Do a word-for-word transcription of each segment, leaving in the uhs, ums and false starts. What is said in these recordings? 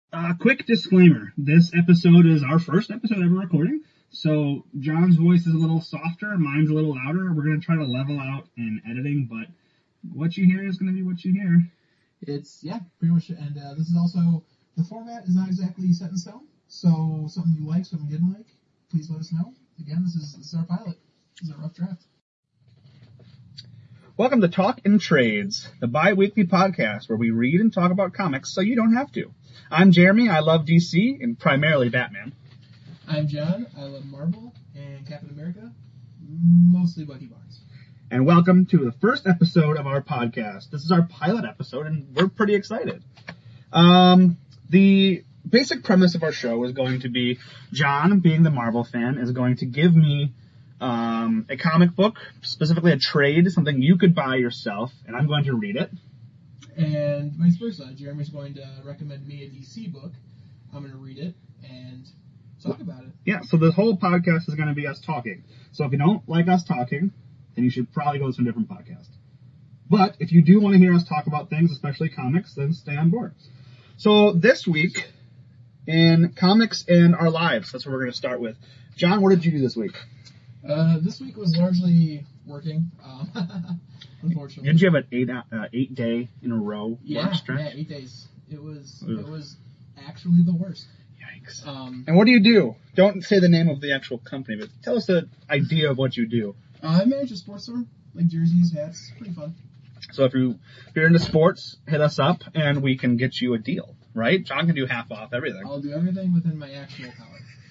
Uh, quick disclaimer. This episode is our first episode ever recording, so John's voice is a little softer, mine's a little louder. We're going to try to level out in editing, but what you hear is going to be what you hear. It's, yeah, pretty much, and uh, this is also, the format is not exactly set in stone, so something you like, something you didn't like, please let us know. Again, this is, this is our pilot. This is our rough draft. Welcome to Talk and Trades, the bi-weekly podcast where we read and talk about comics so you don't have to. I'm Jeremy, I love D C, and primarily Batman. I'm John, I love Marvel and Captain America, mostly Bucky Barnes. And welcome to the first episode of our podcast. This is our pilot episode, and we're pretty excited. Um, the basic premise of our show is going to be John, being the Marvel fan, is going to give me um, a comic book, specifically a trade, something you could buy yourself, and I'm going to read it. And vice versa. Jeremy's going to recommend me a D C book. I'm going to read it and talk about it. Yeah, so the whole podcast is going to be us talking. So if you don't like us talking, then you should probably go to some different podcast. But if you do want to hear us talk about things, especially comics, then stay on board. So this week, in comics and our lives, that's what we're going to start with. John, what did you do this week? Uh, this week was largely working, um, unfortunately. Didn't you have an eight uh, eight day in a row yeah, work stretch? Yeah, eight days. It was Ugh. it was actually the worst. Yikes. Um, and what do you do? Don't say the name of the actual company, but tell us the idea of what you do. Uh, I manage a sports store, like jerseys, hats. Pretty fun. So if, you, if you're into sports, hit us up and we can get you a deal, right? John can do half off everything. I'll do everything within my actual power.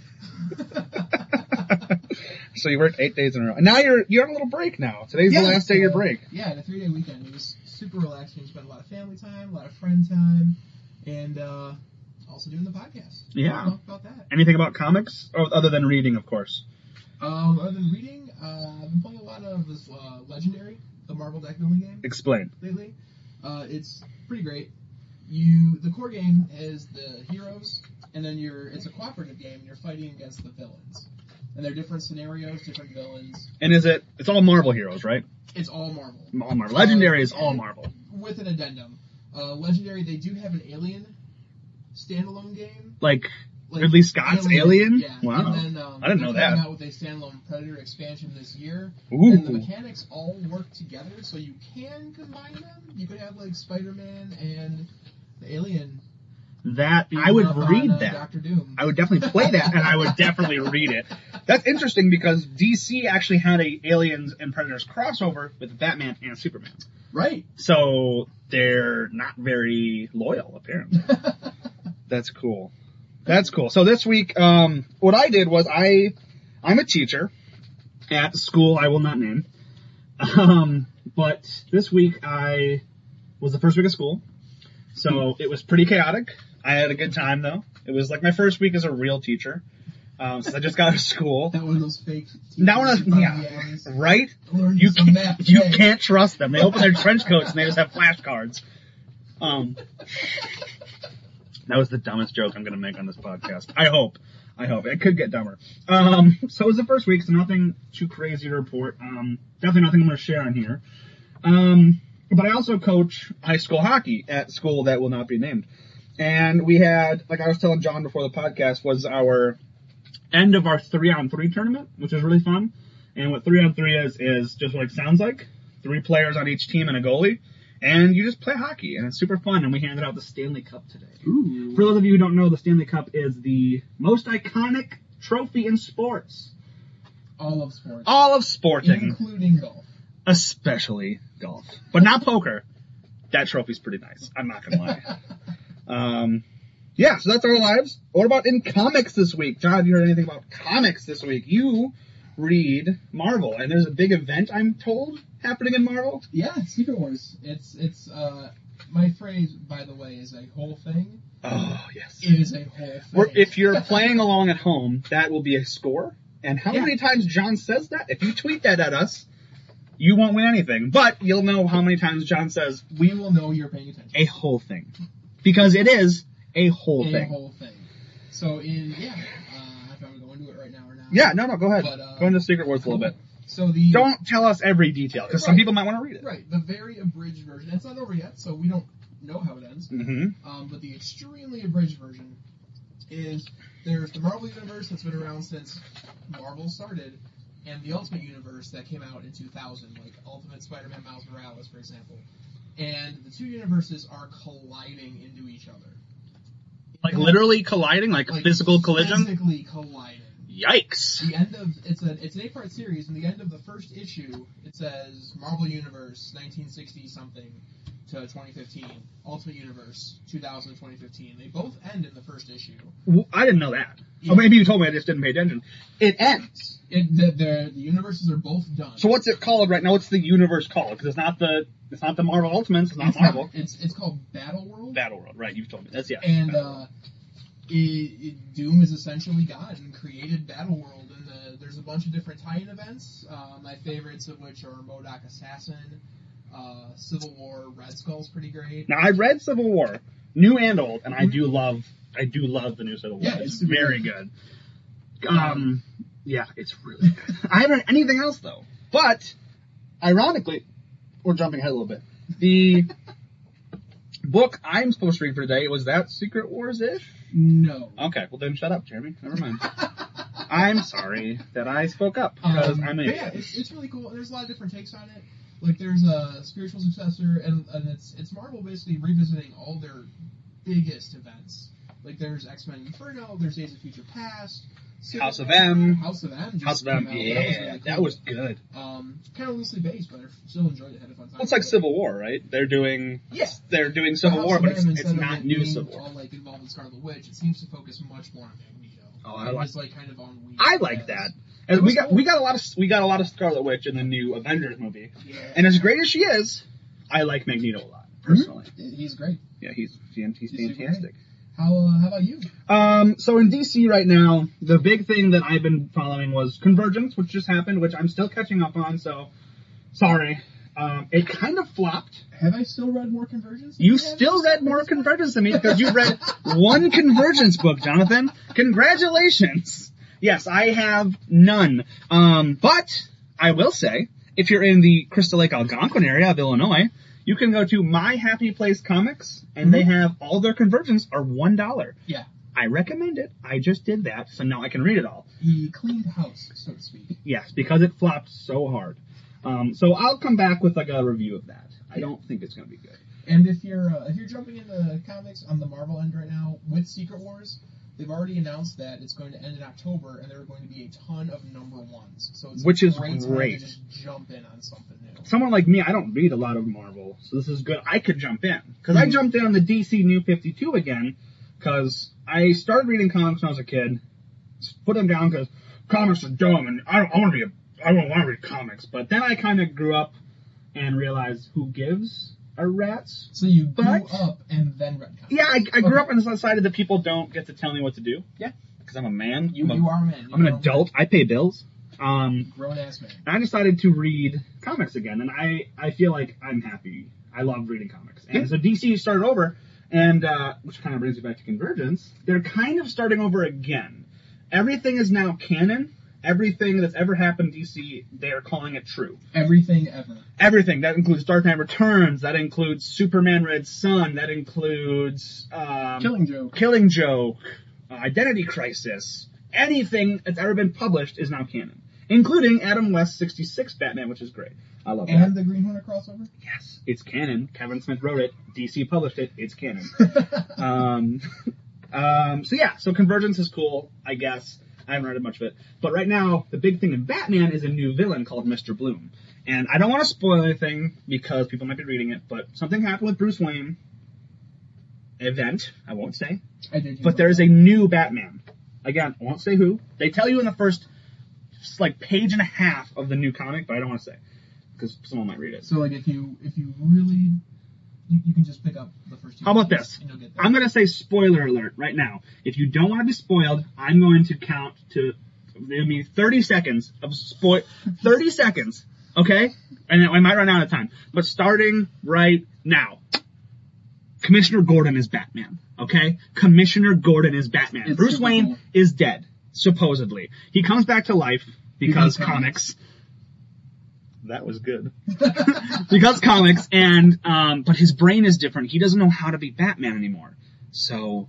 So you worked eight days in a row. And now you're you're on a little break now. Today's yeah, the last day of your uh, break. Yeah, a three-day weekend. It was super relaxing. We spent a lot of family time, a lot of friend time, and uh, also doing the podcast. Yeah. We'll talk about that. Anything about comics? Oh, other than reading, of course. Um, other than reading, uh, I've been playing a lot of this uh, Legendary, the Marvel deck building game. Explain. Lately. Uh, it's pretty great. You the core game is the heroes, and then you're it's a cooperative game, and you're fighting against the villains. And there are different scenarios, different villains. And is it, it's all Marvel heroes, right? It's all Marvel. All Marvel. Legendary uh, is all Marvel. With an addendum. Uh, Legendary, they do have an Alien standalone game. Like, Like Ridley Scott's Alien? Yeah. Wow. And then, um, I didn't know they're coming that. out with a standalone Predator expansion this year. Ooh. And the mechanics all work together, so you can combine them. You could have, like, Spider-Man and the Alien. That, I would on, read uh, that. Doctor Doom. I would definitely play that, and I would definitely read it. That's interesting because D C actually had a Aliens and Predators crossover with Batman and Superman. Right. So they're not very loyal, apparently. That's cool. That's cool. So this week, um, what I did was I, I'm a teacher at a school I will not name. Um, but this week I was the first week of school. So it was pretty chaotic. I had a good time though. It was like my first week as a real teacher. Um, since I just got out of school. Not one of those fake Not one of, yeah, right? You can't, you can't trust them. They open their trench coats and they just have flashcards. Um, that was the dumbest joke I'm going to make on this podcast. I hope. I hope. It could get dumber. Um, so it was the first week, so nothing too crazy to report. Um, definitely nothing I'm going to share on here. Um, but I also coach high school hockey at school that will not be named. And we had, like I was telling John before the podcast, was our end of our three-on-three tournament, which was really fun. And what three-on-three is, is just what it sounds like. Three players on each team and a goalie. And you just play hockey, and it's super fun. And we handed out the Stanley Cup today. Ooh. For those of you who don't know, the Stanley Cup is the most iconic trophy in sports. All of sports. All of sporting. Including golf. Especially golf. But not poker. That trophy's pretty nice. I'm not going to lie. um, yeah, so that's our lives. What about in comics this week? John, have you heard anything about comics this week? You read Marvel, and there's a big event, I'm told, happening in Marvel. Yeah, Secret Wars. It's, it's, uh, my phrase, by the way, is a whole thing. Oh, yes. It is a whole thing. Or if you're playing along at home, that will be a score. And how Yeah. many times John says that? If you tweet that at us, you won't win anything. But you'll know how many times John says, we will know you're paying attention. a whole thing. Because it is a whole a thing. whole thing. So in, yeah, uh, if I'm going to go into it right now or not. Yeah, no, no, go ahead. But, uh, go into Secret Wars a little bit. So the... Don't tell us every detail, because some Right. people might want to read it. Right, the very abridged version. It's not over yet, so we don't know how it ends. Mm-hmm. Um, but the extremely abridged version is there's the Marvel Universe that's been around since Marvel started, and the Ultimate Universe that came out in two thousand, like Ultimate Spider-Man Miles Morales, for example. And the two universes are colliding into each other. Like literally colliding, like, like physical collision? Physically colliding. Yikes. The end of it's a it's an eight part series, and the end of the first issue it says Marvel Universe nineteen sixty something to twenty fifteen, Ultimate Universe two thousand to twenty fifteen. They both end in the first issue. Well, I didn't know that. Yeah. Or maybe you told me, I just didn't pay attention. It ends. It, the, the the universes are both done. So what's it called right now? What's the universe called? Because it's not the it's not the Marvel Ultimates. It's not it's Marvel. Not, it's it's called Battle World. Battle World, right? You've told me. That's yeah. And uh, it, it, Doom is essentially God and created Battle World, and the, there's a bunch of different tie-in events. Uh, my favorites of which are MODOK Assassin, uh, Civil War, Red Skull's pretty great. Now I read Civil War, new and old, and I do love I do love the new Civil War. Yeah, it's, it's very good. Um, yeah, it's really good. I haven't read anything else though, but ironically, we're jumping ahead a little bit. The book I'm supposed to read for today was that Secret Wars-ish? No. Okay, well then shut up, Jeremy. Never mind. I'm sorry that I spoke up because um, I'm a. Yeah, it's, it's really cool. There's a lot of different takes on it. Like there's a spiritual successor, and and it's it's Marvel basically revisiting all their biggest events. Like there's X-Men Inferno, there's Days of Future Past, House of M. House of M. House of M, yeah, that was, really cool. That was good. Um, kind of loosely based, but I still enjoyed it. Had a fun time. Well, it's like Civil War, right? They're doing, yeah, they're doing Civil War, but it's, it's not new being Civil War. All like involved in Scarlet Witch, it seems to focus much more on Magneto. Oh, I like. Just like kind of on. Weed I like that. And we got cool. we got a lot of we got a lot of Scarlet Witch in the new Avengers movie. Yeah. And as great as she is, I like Magneto a lot personally. Mm-hmm. He's great. Yeah, he's he's, he's fantastic. How uh, how about you? Um, so in D C right now, the big thing that I've been following was Convergence, which just happened, which I'm still catching up on. So sorry, um, it kind of flopped. Have I still read more Convergence? You, you still read more Convergence than me because you read one Convergence book, Jonathan. Congratulations. Yes, I have none. Um, but I will say, if you're in the Crystal Lake Algonquin area of Illinois, you can go to My Happy Place Comics, and mm-hmm. they have all their Convergence are one dollar. Yeah. I recommend it. I just did that, so now I can read it all. He cleaned house, so to speak. Yes, because it flopped so hard. Um, so I'll come back with like a review of that. I don't think it's going to be good. And if you're uh, if you're jumping into comics on the Marvel end right now with Secret Wars, they've already announced that it's going to end in October, and there are going to be a ton of number ones. So it's Which a is great, great. time to just jump in on something new. Someone like me, I don't read a lot of Marvel, so this is good. I could jump in. Because mm-hmm. I jumped in on the D C New fifty-two again, because I started reading comics when I was a kid, put them down because comics are dumb, and I don't I want to be a, I don't want to read comics. But then I kind of grew up and realized who gives a rat's. So you grew but, up and then read comics. Yeah, I, I grew okay. up on the side that people don't get to tell me what to do. Yeah. Because I'm a man. You, I'm a, you are a man. You I'm an adult. Man. I pay bills. Um, Grown ass man. And I decided to read comics again, and I, I feel like I'm happy. I love reading comics. And yeah. so D C started over, and uh, which kind of brings me back to Convergence. They're kind of starting over again. Everything is now canon. Everything that's ever happened in D C, they are calling it true. Everything ever. Everything. That includes Dark Knight Returns. That includes Superman Red Son. That includes... Um, Killing Joke. Killing Joke. Uh, Identity Crisis. Anything that's ever been published is now canon. Including Adam West's sixty-six Batman, which is great. I love and that. And the Green Hornet crossover? Yes. It's canon. Kevin Smith wrote it. D C published it. It's canon. um, um, so yeah, so Convergence is cool, I guess. I haven't read much of it. But right now, the big thing in Batman is a new villain called Mister Bloom. And I don't want to spoil anything because people might be reading it, but something happened with Bruce Wayne. Event, I won't say. I did. But there is a new Batman. Again, I won't say who. They tell you in the first, like, page and a half of the new comic, but I don't want to say. Because someone might read it. So, like, if you if you really... You, you can just pick up the first two. How about this? And you'll get there. I'm going to say spoiler alert right now. If you don't want to be spoiled, I'm going to count to, I mean, thirty seconds of spoil, thirty seconds, okay? And I might run out of time. But starting right now, Commissioner Gordon is Batman, okay? Commissioner Gordon is Batman. It's Bruce Wayne cool. is dead, supposedly. He comes back to life because comics. That was good. Because comics, and, um, but his brain is different. He doesn't know how to be Batman anymore. So,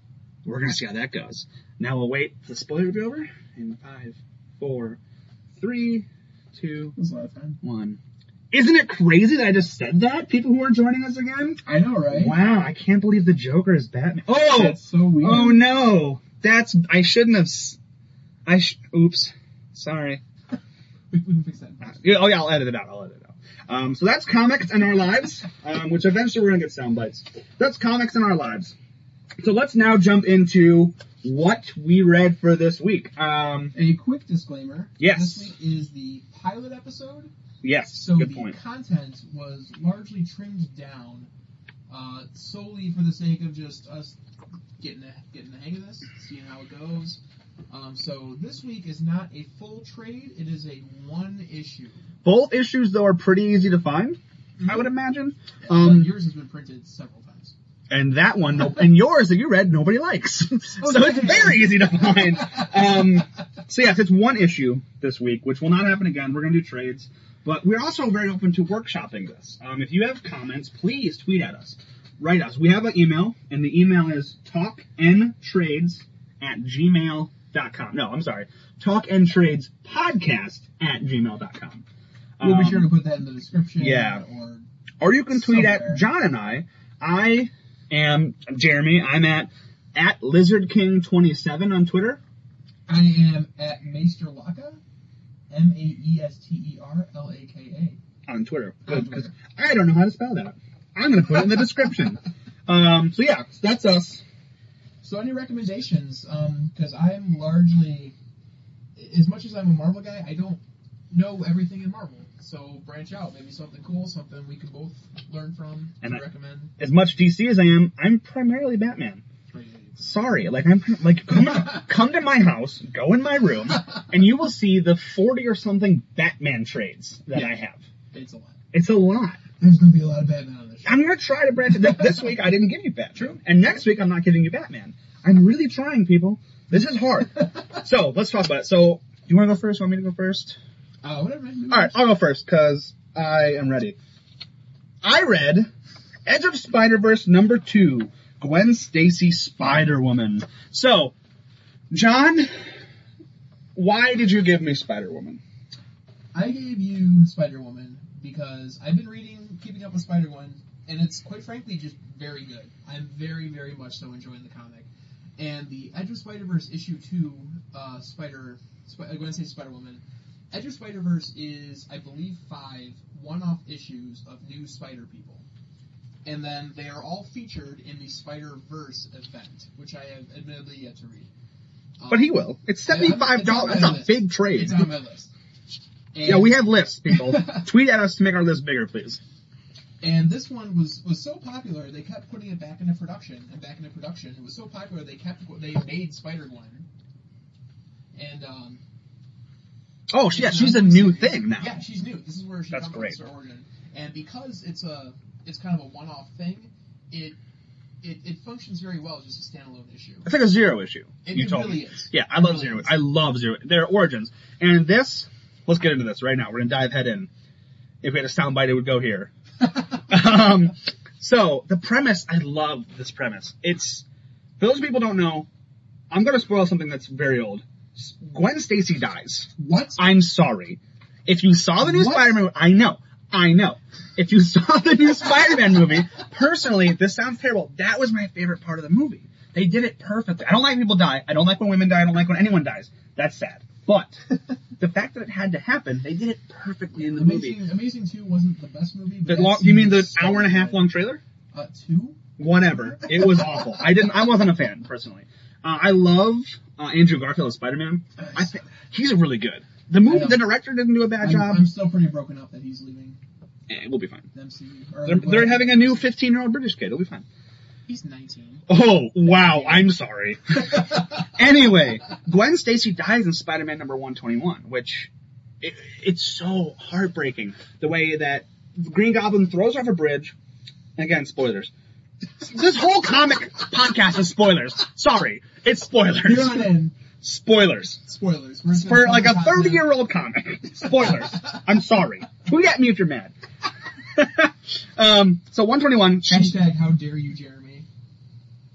We're going to see how that goes. Now we'll wait for the spoiler to be over. In five, four, three, two, That's a lot of time. one. Isn't it crazy that I just said that? People who are joining us again? I know, right? Wow, I can't believe the Joker is Batman. Oh! That's so weird. Oh no! That's, I shouldn't have, s- I sh- oops. Sorry. We, we can fix that. Uh, yeah, oh yeah, I'll edit it out, I'll edit it out. Um, so that's Comics in Our Lives, um, which eventually we're gonna get sound bites. That's Comics in Our Lives. So let's now jump into what we read for this week. Um, A quick disclaimer. Yes. This week is the pilot episode. yes, So good the point. content was largely trimmed down uh, solely for the sake of just us getting the, getting the hang of this, seeing how it goes. Um, so this week is not a full trade. It is a one issue. Both issues, though, are pretty easy to find, mm-hmm. I would imagine. But Um, yours has been printed several times. and that one, no, and yours that you read, nobody likes. So it's very easy to find. Um, so yes, it's one issue this week, which will not happen again. We're going to do trades. But we're also very open to workshopping this. Um, if you have comments, please tweet at us. Write us. We have an email, and the email is talkandtrades at gmail dot com. No, I'm sorry. talkandtradespodcast at gmail dot com. We'll Um, be sure to put that in the description. yeah. Or Or you can tweet somewhere. at John and I. I am Jeremy. I'm at, at Lizard King twenty-seven on Twitter. I am at Maester Laka. M A E S T E R L A K A. On Twitter. On Good, 'cause Twitter. I don't know how to spell that. I'm going to put it in the description. Um, so yeah, that's us. So any recommendations? Because I'm largely, as much as I'm a Marvel guy, I don't know everything in Marvel. So branch out, maybe something cool, something we can both learn from, And to I- recommend. As much D C as I am, I'm primarily Batman. Sorry, like I'm like come come to my house, go in my room, and you will see the forty or something Batman trades that Yeah. I have. It's a lot. It's a lot. There's going to be a lot of Batman on this show. I'm gonna try to branch it. Th- This week I didn't give you Batman, True. and next week I'm not giving you Batman. I'm really trying, people. This is hard. So let's talk about it. So do you want to go first? Want me to go first? Uh, whatever. Man. All right, I'll go first because I am ready. I read Edge of Spider-Verse number two, Gwen Stacy Spider-Woman. So, John, why did you give me Spider-Woman? I gave you Spider-Woman because I've been reading Keeping Up with Spider-Woman, and it's quite frankly just very good. I'm very, very much so enjoying the comic. And the Edge of Spider-Verse issue two, uh, Spider, Sp- Gwen Stacy Spider-Woman, Edge of Spider-Verse is, I believe, five one-off issues of new Spider people. And then they are all featured in the Spider-Verse event, which I have admittedly yet to read. Um, But he will. It's seventy-five dollars. It's on my That's a list. big trade. It's on my list. And, Yeah, we have lists, people. Tweet at us to make our list bigger, please. And this one was, was so popular, they kept putting it back into production, and back into production. It was so popular, they kept they made Spider-Gwen. And, um... Oh, yeah, it's she's a an new series. thing now. Yeah, she's new. This is where she That's comes great. from, her origin. And because it's a it's kind of a one-off thing, it it, it functions very well as just a standalone issue. It's like a zero issue. It, you it told really me. is. Yeah, I It love really zero. is. I love zero. Their origins. And this, let's get into this right now. We're gonna dive head in. If we had a soundbite, it would go here. um, so the premise, I love this premise. It's for those people who don't know. I'm gonna spoil something that's very old. Gwen Stacy dies. What? I'm sorry. If you saw the new What? Spider-Man, I know, I know. If you saw the new Spider-Man movie, personally, this sounds terrible. That was my favorite part of the movie. They did it perfectly. I don't like people die. I don't like when women die. I don't like when anyone dies. That's sad. But the fact that it had to happen, they did it perfectly in the Amazing, movie. Amazing two wasn't the best movie. But The that long, you mean the seems so hour and a half good. long trailer? Uh, two? Whatever. It was awful. I didn't. I wasn't a fan personally. Uh, I love uh, Andrew Garfield as Spider-Man. I think he's really good. The I movie, know. the director didn't do a bad I'm, job. I'm still pretty broken up that he's leaving Eh, we'll be fine. the M C U. Or They're, they're whatever. having a new fifteen-year-old British kid. It'll be fine. He's nineteen. Oh, wow. I'm sorry. Anyway, Gwen Stacy dies in Spider-Man number one twenty-one, which it, it's so heartbreaking. The way that Green Goblin throws her off a bridge. Again, spoilers. This whole comic podcast is spoilers. Sorry. It's spoilers. You're not in. Spoilers. Spoilers. We're just For gonna like a talk about thirty-year-old comic. Spoilers. I'm sorry. Tweet at me if you're mad. um, so one twenty-one. them. Hashtag how dare you, Jeremy.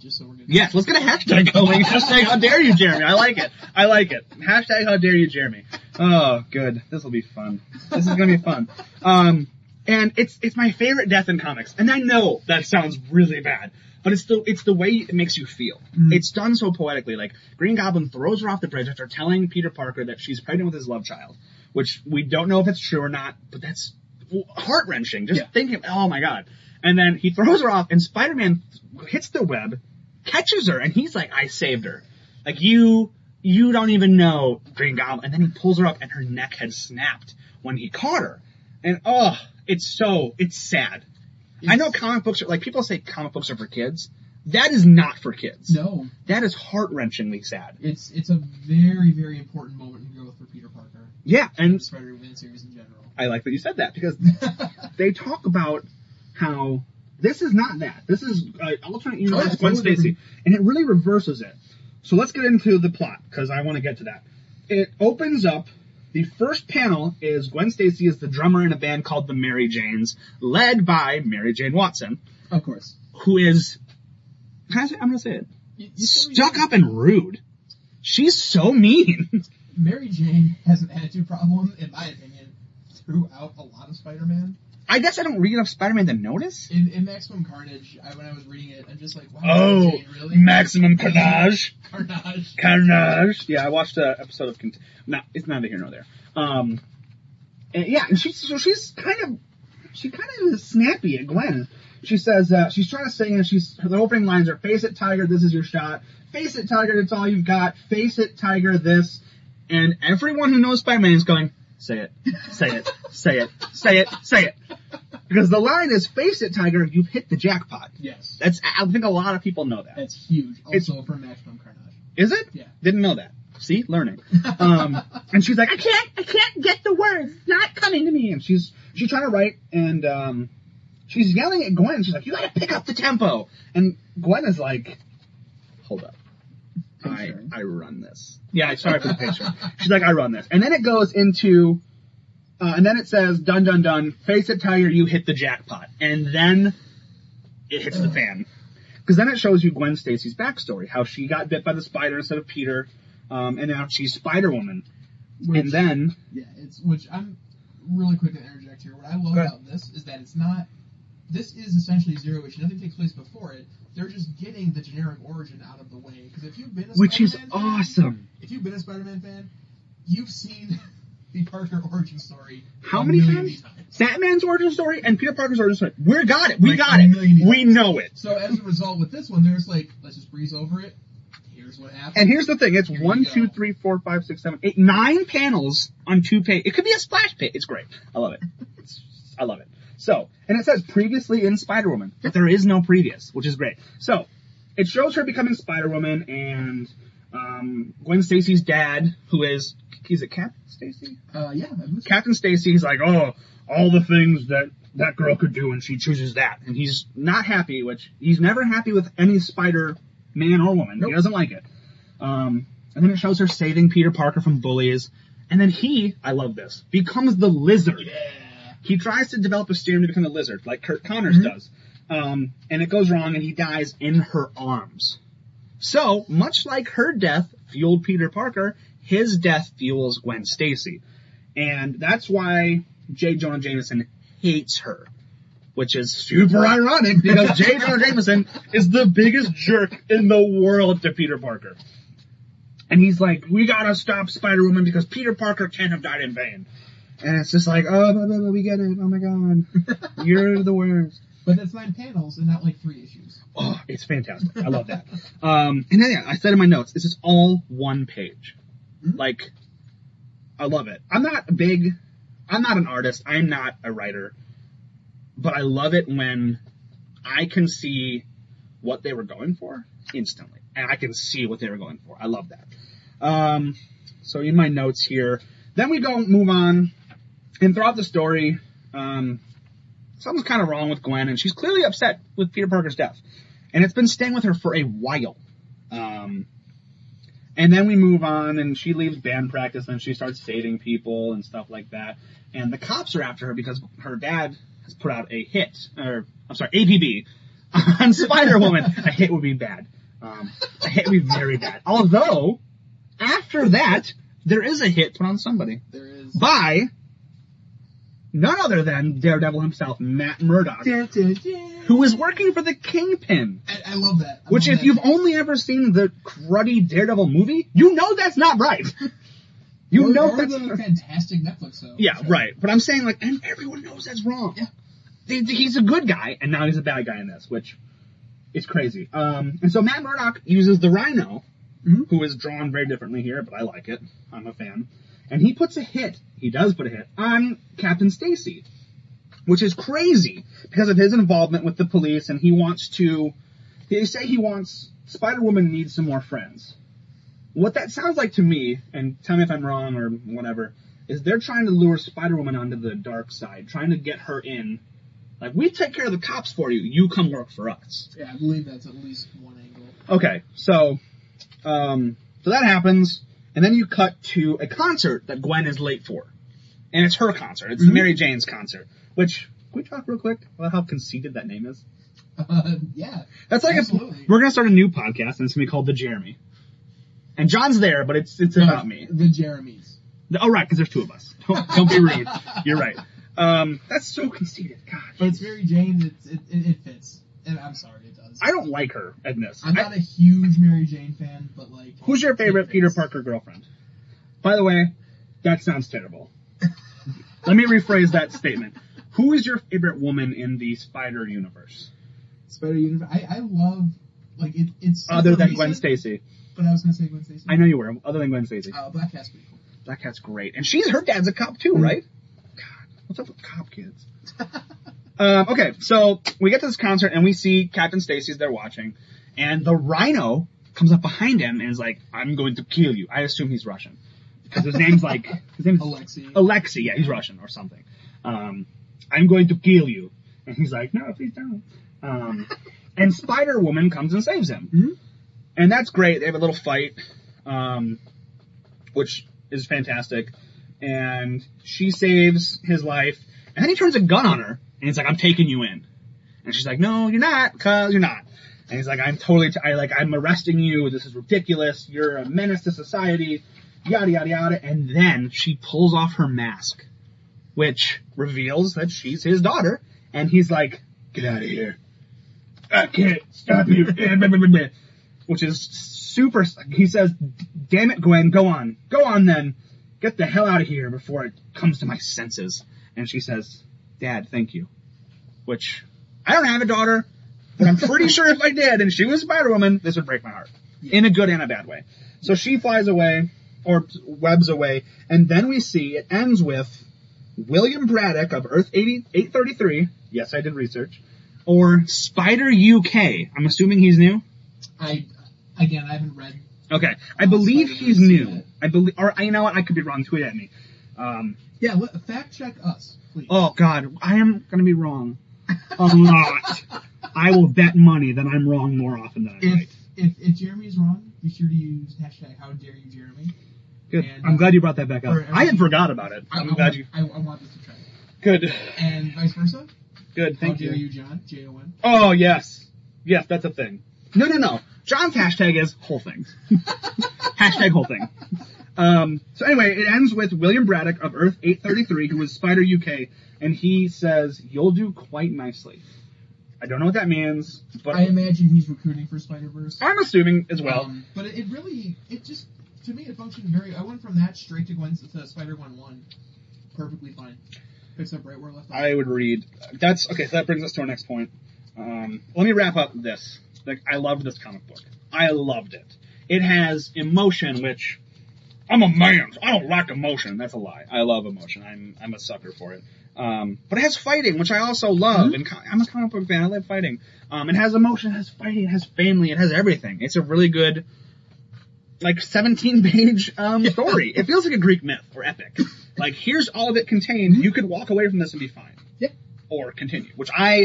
just so we're good. Yes, let's get a hashtag going. Hashtag how dare you, Jeremy. I like it. I like it. Hashtag how dare you, Jeremy. Oh, good. This will be fun. This is going to be fun. Um, and it's it's my favorite death in comics. And I know that sounds really bad, but it's the it's the way it makes you feel. Mm. It's done so poetically. Like, Green Goblin throws her off the bridge after telling Peter Parker that she's pregnant with his love child, which we don't know if it's true or not, but that's heart-wrenching. Just yeah. thinking, oh my god. And then he throws her off, and Spider-Man hits the web, catches her, and he's like, I saved her. Like, you, you don't even know, Green Goblin. And then he pulls her up, and her neck had snapped when he caught her. And, oh, it's so, it's sad. It's, I know comic books are, like, people say comic books are for kids. That is not for kids. No. That is heart-wrenchingly sad. It's, it's a very, very important moment in growth for Peter Parker. Yeah, and the Spider-Man series in general. I like that you said that, because they talk about how this is not that. This is uh, alternate universe oh, Gwen Stacy, and it really reverses it. So let's get into the plot, because I want to get to that. It opens up, the first panel is Gwen Stacy is the drummer in a band called the Mary Janes, led by Mary Jane Watson. Of course. Who is, can I say, I'm going to say it, you, you stuck up and rude. She's so mean. Mary Jane has an attitude problem, in my opinion, throughout a lot of Spider-Man. I guess I don't read enough Spider-Man to notice. In, in Maximum Carnage, I, when I was reading it, I'm just like, wow. Oh, Mary Jane, really? Maximum Carnage. Carnage. Carnage. Yeah, I watched an episode of, Cont- no, it's neither here nor there. Um, and yeah, and she's, so she's kind of, she kind of is snappy at Gwen. She says, uh, she's trying to sing, and she's, the opening lines are, face it, Tiger, this is your shot. Face it, Tiger, it's all you've got. Face it, Tiger, this. And everyone who knows Spider-Man is going, say it, say it, say it, say it, say it. Because the line is, face it, Tiger, you've hit the jackpot. Yes. That's, I think a lot of people know that. That's huge. Also it's, from Maximum Carnage. Is it? Yeah. Didn't know that. See? Learning. Um, and she's like, I can't, I can't get the words. It's not coming to me. And she's, she's trying to write, and, um, she's yelling at Gwen. She's like, you gotta pick up the tempo. And Gwen is like, hold up. I, I run this. Yeah, sorry for the picture. She's like, I run this. And then it goes into, uh, and then it says, dun dun dun, face it, Tiger, you hit the jackpot. And then it hits the fan. Because then it shows you Gwen Stacy's backstory, how she got bit by the spider instead of Peter, um, and now she's Spider-Woman. Which, and then... Yeah, it's, which I'm really quick to interject here. What I love about this is that it's not, this is essentially Zero Issue. Nothing takes place before it. They're just getting the generic origin out of the way. Because if you've been a Which is fan, awesome. If you've been a Spider-Man fan, you've seen the Parker origin story. How many times? times? Batman's origin story and Peter Parker's origin story. We got it. We like got it. We know it. So as a result, with this one, there's like, let's just breeze over it. Here's what happened. And here's the thing. It's Here one, two, three, four, five, six, seven, eight, nine panels on two pages. It could be a splash page. It's great. I love it. It's, I love it. So, and it says previously in Spider-Woman, but there is no previous, which is great. So, it shows her becoming Spider-Woman, and um, Gwen Stacy's dad, who is, is it Captain Stacy? Uh, yeah. Captain Stacy, he's like, oh, all the things that that girl could do, and she chooses that. And he's not happy, which, he's never happy with any Spider-Man or woman. Nope. He doesn't like it. Um, and then it shows her saving Peter Parker from bullies, and then he, I love this, becomes the Lizard. Yeah. He tries to develop a serum to become a lizard, like Kurt Connors mm-hmm. does. Um, and it goes wrong, and he dies in her arms. So, much like her death fueled Peter Parker, his death fuels Gwen Stacy. And that's why J. Jonah Jameson hates her. Which is super ironic, because J. Jonah Jameson is the biggest jerk in the world to Peter Parker. And he's like, we gotta stop Spider-Woman because Peter Parker can't have died in vain. And it's just like, oh, blah, blah, blah, we get it. Oh my god. You're the worst. But that's nine panels and not like three issues. Oh, it's fantastic. I love that. Um, and then, yeah, I said in my notes, this is all one page. Mm-hmm. Like, I love it. I'm not big, I'm not an artist. I'm not a writer. But I love it when I can see what they were going for instantly. And I can see what they were going for. I love that. Um, so in my notes here, then we go move on. And throughout the story, um, something's kind of wrong with Gwen, and she's clearly upset with Peter Parker's death. And it's been staying with her for a while. Um, and then we move on, and she leaves band practice, and she starts saving people and stuff like that. And the cops are after her because her dad has put out a hit, or, I'm sorry, A P B, on Spider-Woman. A hit would be bad. Um, a hit would be very bad. Although, after that, there is a hit put on somebody. There is. By none other than Daredevil himself, Matt Murdock, Da, da, da. who is working for the Kingpin. I, I love that. I Which, love if that. you've only ever seen the cruddy Daredevil movie, you know that's not right. You or, know or that's the not... fantastic Netflix show. Yeah, show. right. But I'm saying, like, and everyone knows that's wrong. Yeah. He- He's a good guy, and now he's a bad guy in this, which is crazy. Um, and so Matt Murdock uses the Rhino, Mhm. who is drawn very differently here, but I like it. I'm a fan. And he puts a hit, he does put a hit, on Captain Stacy, which is crazy because of his involvement with the police, and he wants to, they say he wants, Spider-Woman needs some more friends. What that sounds like to me, and tell me if I'm wrong or whatever, is they're trying to lure Spider-Woman onto the dark side, trying to get her in. Like, we take care of the cops for you, you come work for us. Yeah, I believe that's at least one angle. Okay, so, um, so that happens, and then you cut to a concert that Gwen is late for. And it's her concert. It's Mhm. Mary Jane's concert. Which, can we talk real quick about how conceited that name is? Uh, yeah. That's like, a, Absolutely. we're gonna start a new podcast, and it's gonna be called The Jeremy. And John's there, but it's it's No, about me. The Jeremys. Oh, right, because there's two of us. Don't, don't be rude. You're right. Um, that's so conceited. God. But it's Mary Jane. It's, it, it, it fits. And I'm sorry, it does. I don't like her in this. I'm I- not a huge Mary Jane fan, but like. Who's your favorite it Peter fits. Parker girlfriend? By the way, that sounds terrible. Let me rephrase that statement. Who is your favorite woman in the Spider universe? Spider Universe. I, I love like it. It's Other it's a than Gwen reason, Stacy. But I was gonna say Gwen Stacy. I know you were. Other than Gwen Stacy. Uh, Black Cat's pretty cool. That cat's great. And she's, her dad's a cop too, right? God, what's up with cop kids? um, okay, so we get to this concert and we see Captain Stacy's there watching. And the Rhino comes up behind him and is like, I'm going to kill you. I assume he's Russian. Because his name's like, his name's Alexei. Alexei, yeah, he's Russian or something. Um, I'm going to kill you. And he's like, no, please don't. Um, and Spider-Woman comes and saves him. Mhm. And that's great. They have a little fight, um, which is fantastic. And she saves his life. And then he turns a gun on her. And he's like, I'm taking you in. And she's like, no, you're not, cause you're not. And he's like, I'm totally, t- I, like, I'm arresting you. This is ridiculous. You're a menace to society. Yada, yada, yada. And then she pulls off her mask, which reveals that she's his daughter. And he's like, get out of here. I can't stop you. Which is super, he says, damn it, Gwen, go on. Go on then. Get the hell out of here before it comes to my senses. And she says, Dad, thank you. Which, I don't have a daughter, but I'm pretty sure if I did and she was Spider-Woman, this would break my heart. Yeah. In a good and a bad way. So she flies away, or webs away, and then we see, it ends with William Braddock of Earth eight thirty-three, yes, I did research, or Spider U K. I'm assuming he's new? I again, I haven't read. Okay, I Uh, believe Spider-Verse he's new. yet. I believe, or you know what, I could be wrong, tweet at me. Um, Yeah, let, fact check us, please. oh god, I am gonna be wrong. A lot. I will bet money that I'm wrong more often than I'm if, right. if if Jeremy's wrong, be sure to use hashtag How Dare You Jeremy. Good. and, I'm glad you brought that back up. or- I had forgot about it. I, I'm I glad want, you. I, I want this to try. Good. And vice versa. Good. Thank How you. Dare You John? J O N. Oh yes, yes, that's a thing. No, no, no. John's hashtag is whole thing. Hashtag whole thing. Um, so anyway, it ends with William Braddock of Earth eight thirty-three, who was Spider U K, and he says, "You'll do quite nicely." I don't know what that means, but I imagine he's recruiting for Spider-Verse. I'm assuming as well. Um, but it, it really, it just, to me, it functioned very. I went from that straight to Gwen to Spider-Gwen one, perfectly fine. Picks up right where it left off. I would read. That's okay. So that brings us to our next point. Um, let me wrap up this. Like, I loved this comic book. I loved it. It has emotion, which I'm a man. So I don't like emotion. That's a lie. I love emotion. I'm I'm a sucker for it. Um, but it has fighting, which I also love. Mm-hmm. And co- I'm a comic book fan. I love fighting. Um, it has emotion. It has fighting. It has family. It has everything. It's a really good, like, seventeen page um, story. It feels like a Greek myth or epic. Like, here's all of it contained. You could walk away from this and be fine. Yeah. Or continue. Which I,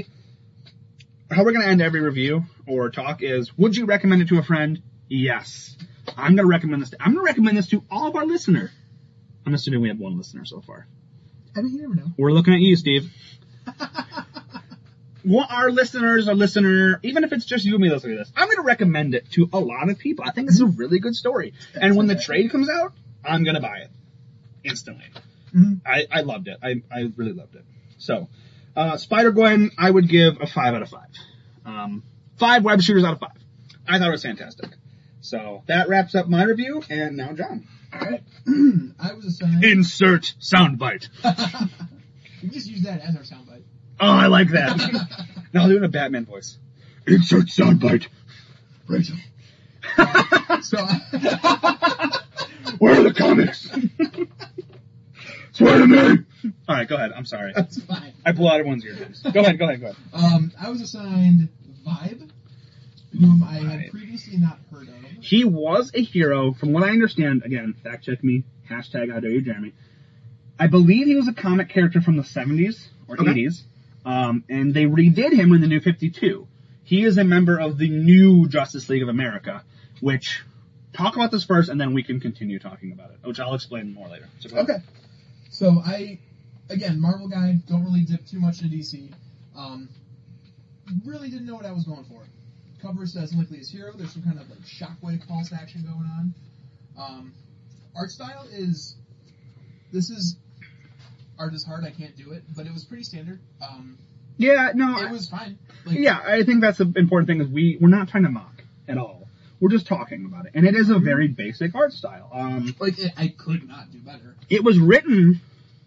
how we're going to end every review or talk is, would you recommend it to a friend? Yes. I'm going to recommend this. To, I'm going to recommend this to all of our listeners. I'm assuming we have one listener so far. I mean, you never know. We're looking at you, Steve. want our listeners, a listener, even if it's just you and me listening to this, I'm going to recommend it to a lot of people. I think it's a really good story. And when the trade comes out, I'm going to buy it instantly. Mm-hmm. I, I loved it. I, I really loved it. So, uh, Spider-Gwen, I would give a five out of five. Um, five web shooters out of five. I thought it was fantastic. So, that wraps up my review, and now John. Alright. I was assigned... Insert soundbite. We just use that as our soundbite. Oh, I like that. Now I'll do it in a Batman voice. Insert soundbite. Rachel. Uh, so, I... Where are the comics? Swear to me. All right, go ahead. I'm sorry. That's fine. I blew out everyone's eardrums. Go ahead, go ahead, go ahead. Um, I was assigned Vibe, whom I had previously not heard of. He was a hero, from what I understand. Again, fact check me. Hashtag how dare you, Jeremy. I believe he was a comic character from the seventies or okay. eighties, um, and they redid him in the New fifty-two. He is a member of the new Justice League of America, which, talk about this first, and then we can continue talking about it, which I'll explain more later. So go okay. ahead. So I, again, Marvel guy, don't really dip too much into D C. Um, really didn't know what I was going for. Cover says Nucleus Hero. There's some kind of like shockwave pulse action going on. Um, art style is, this is, art is hard, I can't do it, but it was pretty standard. Um, yeah, no. It was fine. Like, yeah, I think that's the important thing is we, we're not trying to mock at all. We're just talking about it. And it is a very basic art style. Um, like, it, I could not do better. It was written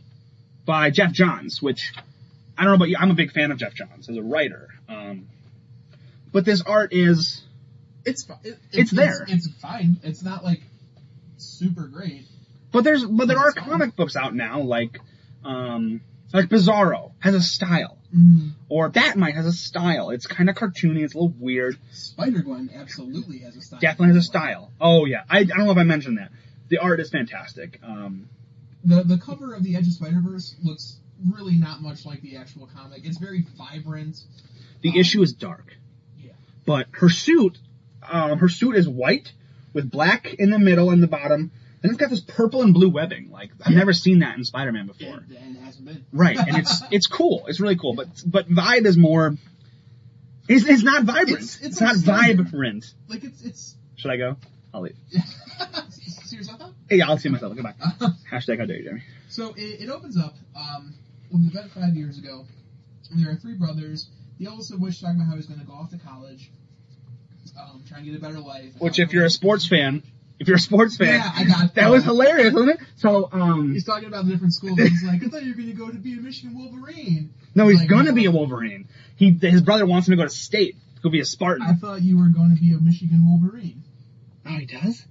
by Jeff Johns, which, I don't know about you, I'm a big fan of Jeff Johns as a writer. Um, but this art is... It's it, it, it's there. It's, it's fine. It's not, like, super great. But there's but there but are fine. comic books out now, like, um, like Bizarro has a style. Mm. Or Batmite has a style. It's kind of cartoony. It's a little weird. Spider-Gwen absolutely has a style. Definitely has a style. Oh, yeah. I, I don't know if I mentioned that. The art is fantastic. Um, the the cover of the Edge of Spider-Verse looks really not much like the actual comic. It's very vibrant. The um, issue is dark. Yeah. But her suit, um, her suit is white with black in the middle and the bottom. And it's got this purple and blue webbing. Like, I've yeah. never seen that in Spider-Man before. And, and it hasn't been. Right, and it's it's cool. It's really cool. But but Vibe is more... It's, it's not vibrant. It's, it's, it's not vibrant. Like, it's... it's. Should I go? I'll leave. See yourself out? Yeah, I'll see myself. Goodbye. Hashtag how dare you, Jeremy. So, it, it opens up um, with an event five years ago. And there are three brothers. The oldest of which talking about how he's going to go off to college. Um, try and get a better life. Which, if you're a sports fan... If you're a sports fan, yeah, I got that was hilarious, wasn't it? So, um... he's talking about the different schools, and he's like, I thought you were going to go to be a Michigan Wolverine. No, he's like, going to no. be a Wolverine. He, his brother wants him to go to state, go be a Spartan. I thought you were going to be a Michigan Wolverine. Oh, he does?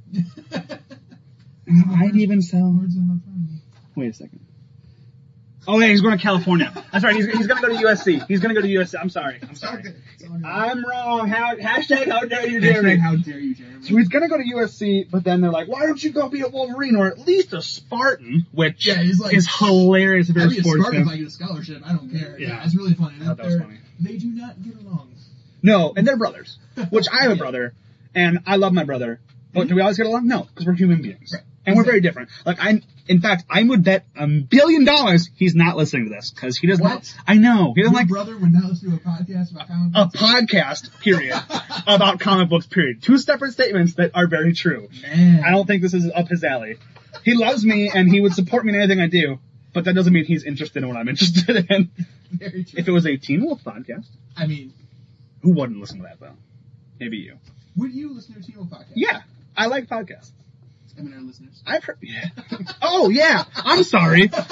I'd even sell... Words in my phone. Wait a second. Oh, yeah, he's going to California. That's right, he's, he's going to go to U S C. He's going to go to U S C. I'm sorry. I'm sorry. I'm wrong. How, hashtag how dare you, Jeremy. Hashtag how dare you, Jeremy. So he's going to go to U S C, but then they're like, why don't you go be a Wolverine or at least a Spartan, which yeah, he's like, is hilarious if you're I'd a be a sports Spartan fan. if I get a scholarship. I don't care. Yeah, yeah it's really funny. I thought that was funny. They do not get along. No, and they're brothers, which I have a brother, and I love my brother. But do we always get along? No, because we're human beings. Right. And we're very different. Like, I, in fact, I would bet a billion dollars he's not listening to this, because he does what? not, I know, he doesn't Your like, brother would not listen to a podcast about comic a books? podcast, period, about comic books, period. Two separate statements that are very true. Man. I don't think this is up his alley. He loves me, and he would support me in anything I do, but that doesn't mean he's interested in what I'm interested in. Very true. If it was a Teen Wolf podcast, I mean, who wouldn't listen to that, though? Maybe you. Would you listen to a Teen Wolf podcast? Yeah, I like podcasts. I mean, our listeners. I've heard. Yeah. Oh yeah. I'm sorry. All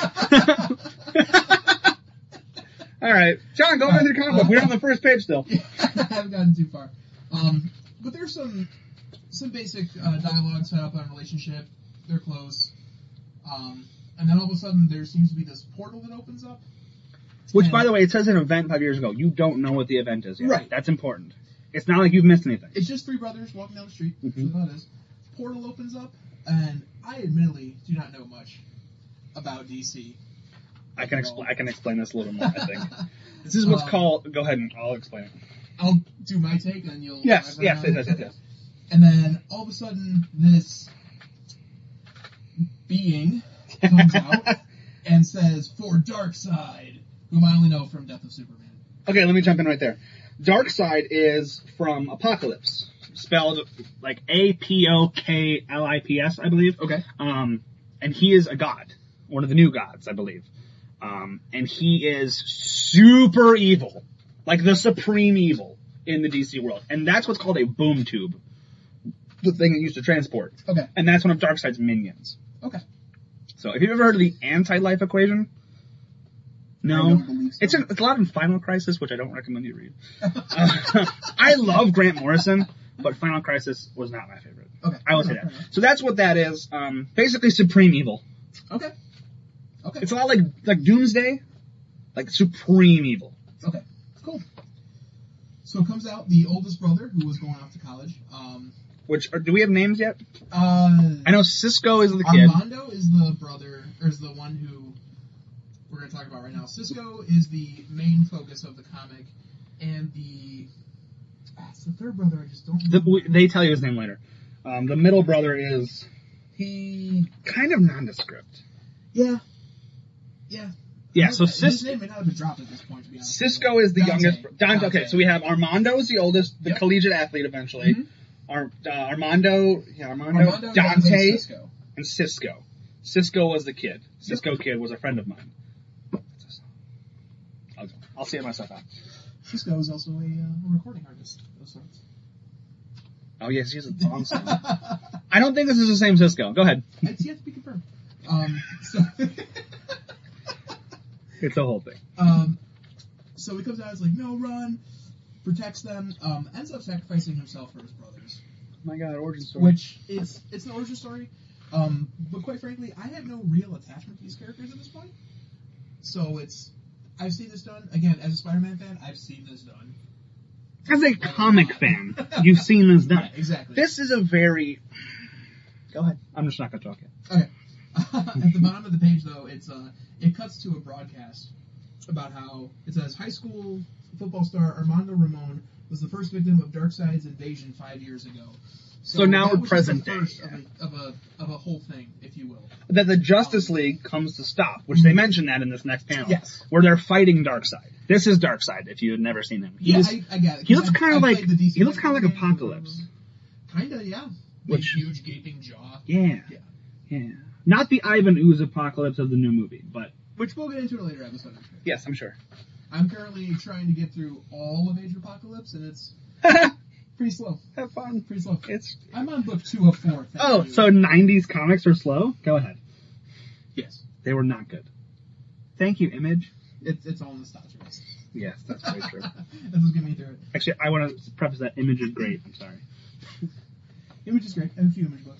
right, John, go into the comic book. We're on the first page still. Yeah, I haven't gotten too far. Um, but there's some some basic uh, dialogue set up on a relationship. They're close. Um, and then all of a sudden, there seems to be this portal that opens up. Which, and, by the way, it says an event five years ago. You don't know what the event is yet. Right. That's important. It's not like you've missed anything. It's just three brothers walking down the street. Mm-hmm. So that is. Portal opens up. And I admittedly do not know much about D C. I can explain. I can explain this a little more. I think this is what's um, called. Go ahead and I'll explain it. I'll do my take, and then you'll. Yes, yes, yes, yes, yes, yes. And then all of a sudden, this being comes out and says, "For Darkseid," whom I only know from Death of Superman. Okay, let me jump in right there. Darkseid is from Apocalypse, spelled like A P O K L I P S, I believe. Okay. Um, and he is a god, one of the new gods, I believe. Um, and he is super evil, like the supreme evil in the D C world. And that's what's called a boom tube, the thing it used to transport. Okay. And that's one of Darkseid's minions. Okay. So, if you've ever heard of the anti-life equation, no, I don't believe so. it's, in, it's a lot in Final Crisis, which I don't recommend you read. uh, I love Grant Morrison, but Final Crisis was not my favorite. Okay. I will say that. So that's what that is. Um, basically, supreme evil. Okay. Okay. It's a lot like like Doomsday, like supreme evil. Okay. Cool. So it comes out the oldest brother who was going off to college. Um, Which are, do we have names yet? uh, I know Cisco is the kid. Armando is the brother, or is the one who we're going to talk about right now. Cisco is the main focus of the comic, and the ah, it's the third brother. I just don't. The, remember. we, they tell you his name later. Um, the middle brother is He, kind of nondescript. yeah, yeah. Yeah, so his Cis- name may not have been dropped at this point. To be honest, Cisco is the Dante. youngest. Dante. Dante. Okay, so we have Armando is the oldest, the Yep. collegiate athlete eventually. Mhm. Ar, uh, Armando, yeah, Armando, Armando, Dante, Cisco. and Cisco. Cisco was the kid. Cisco yep. kid was a friend of mine. I'll, I'll see it myself out. Cisco is also a, uh, a recording artist of sorts. Oh yes, he's a song singer. I don't think this is the same Cisco. Go ahead. It's yet to be confirmed. Um, so it's the whole thing. Um, so he comes out, he's like, no, run, protects them, um, ends up sacrificing himself for his brothers. Oh my god, origin story. Which is, it's an origin story, um, but quite frankly, I have no real attachment to these characters at this point. So it's, I've seen this done, again, as a Spider-Man fan, I've seen this done. As a comic fan, you've seen this done. Yeah, exactly. This is a very... Go ahead. I'm just not going to talk yet. Okay. At the bottom of the page, though, it's uh, it cuts to a broadcast about how it says high school football star Armando Ramon was the first victim of Darkseid's invasion five years ago. So, so now we're was present the day. first of a, of a of a whole thing, if you will. That the Justice League comes to stop, which they mention that in this next panel. Yes. Where they're fighting Darkseid. This is Darkseid, if you had never seen him. He yeah, is, I, I get it. He looks kind of I like he looks kind of like Apocalypse. Kinda, yeah. Which, Big, huge gaping jaw. Yeah. Yeah. Yeah. Not the Ivan Ooze Apocalypse of the new movie, but... Which we'll get into in a later episode, I'm sure. Yes, I'm sure. I'm currently trying to get through all of Age of Apocalypse, and it's pretty slow. Have fun. Pretty slow. It's... I'm on book two of four. Oh, you. so nineties comics are slow? Go ahead. Yes. They were not good. Thank you, Image. It's, it's all nostalgia. Yes, that's very true. That's what's getting me through it. Actually, I want to preface that Image is great. I'm sorry. Image is great. I have a few Image books.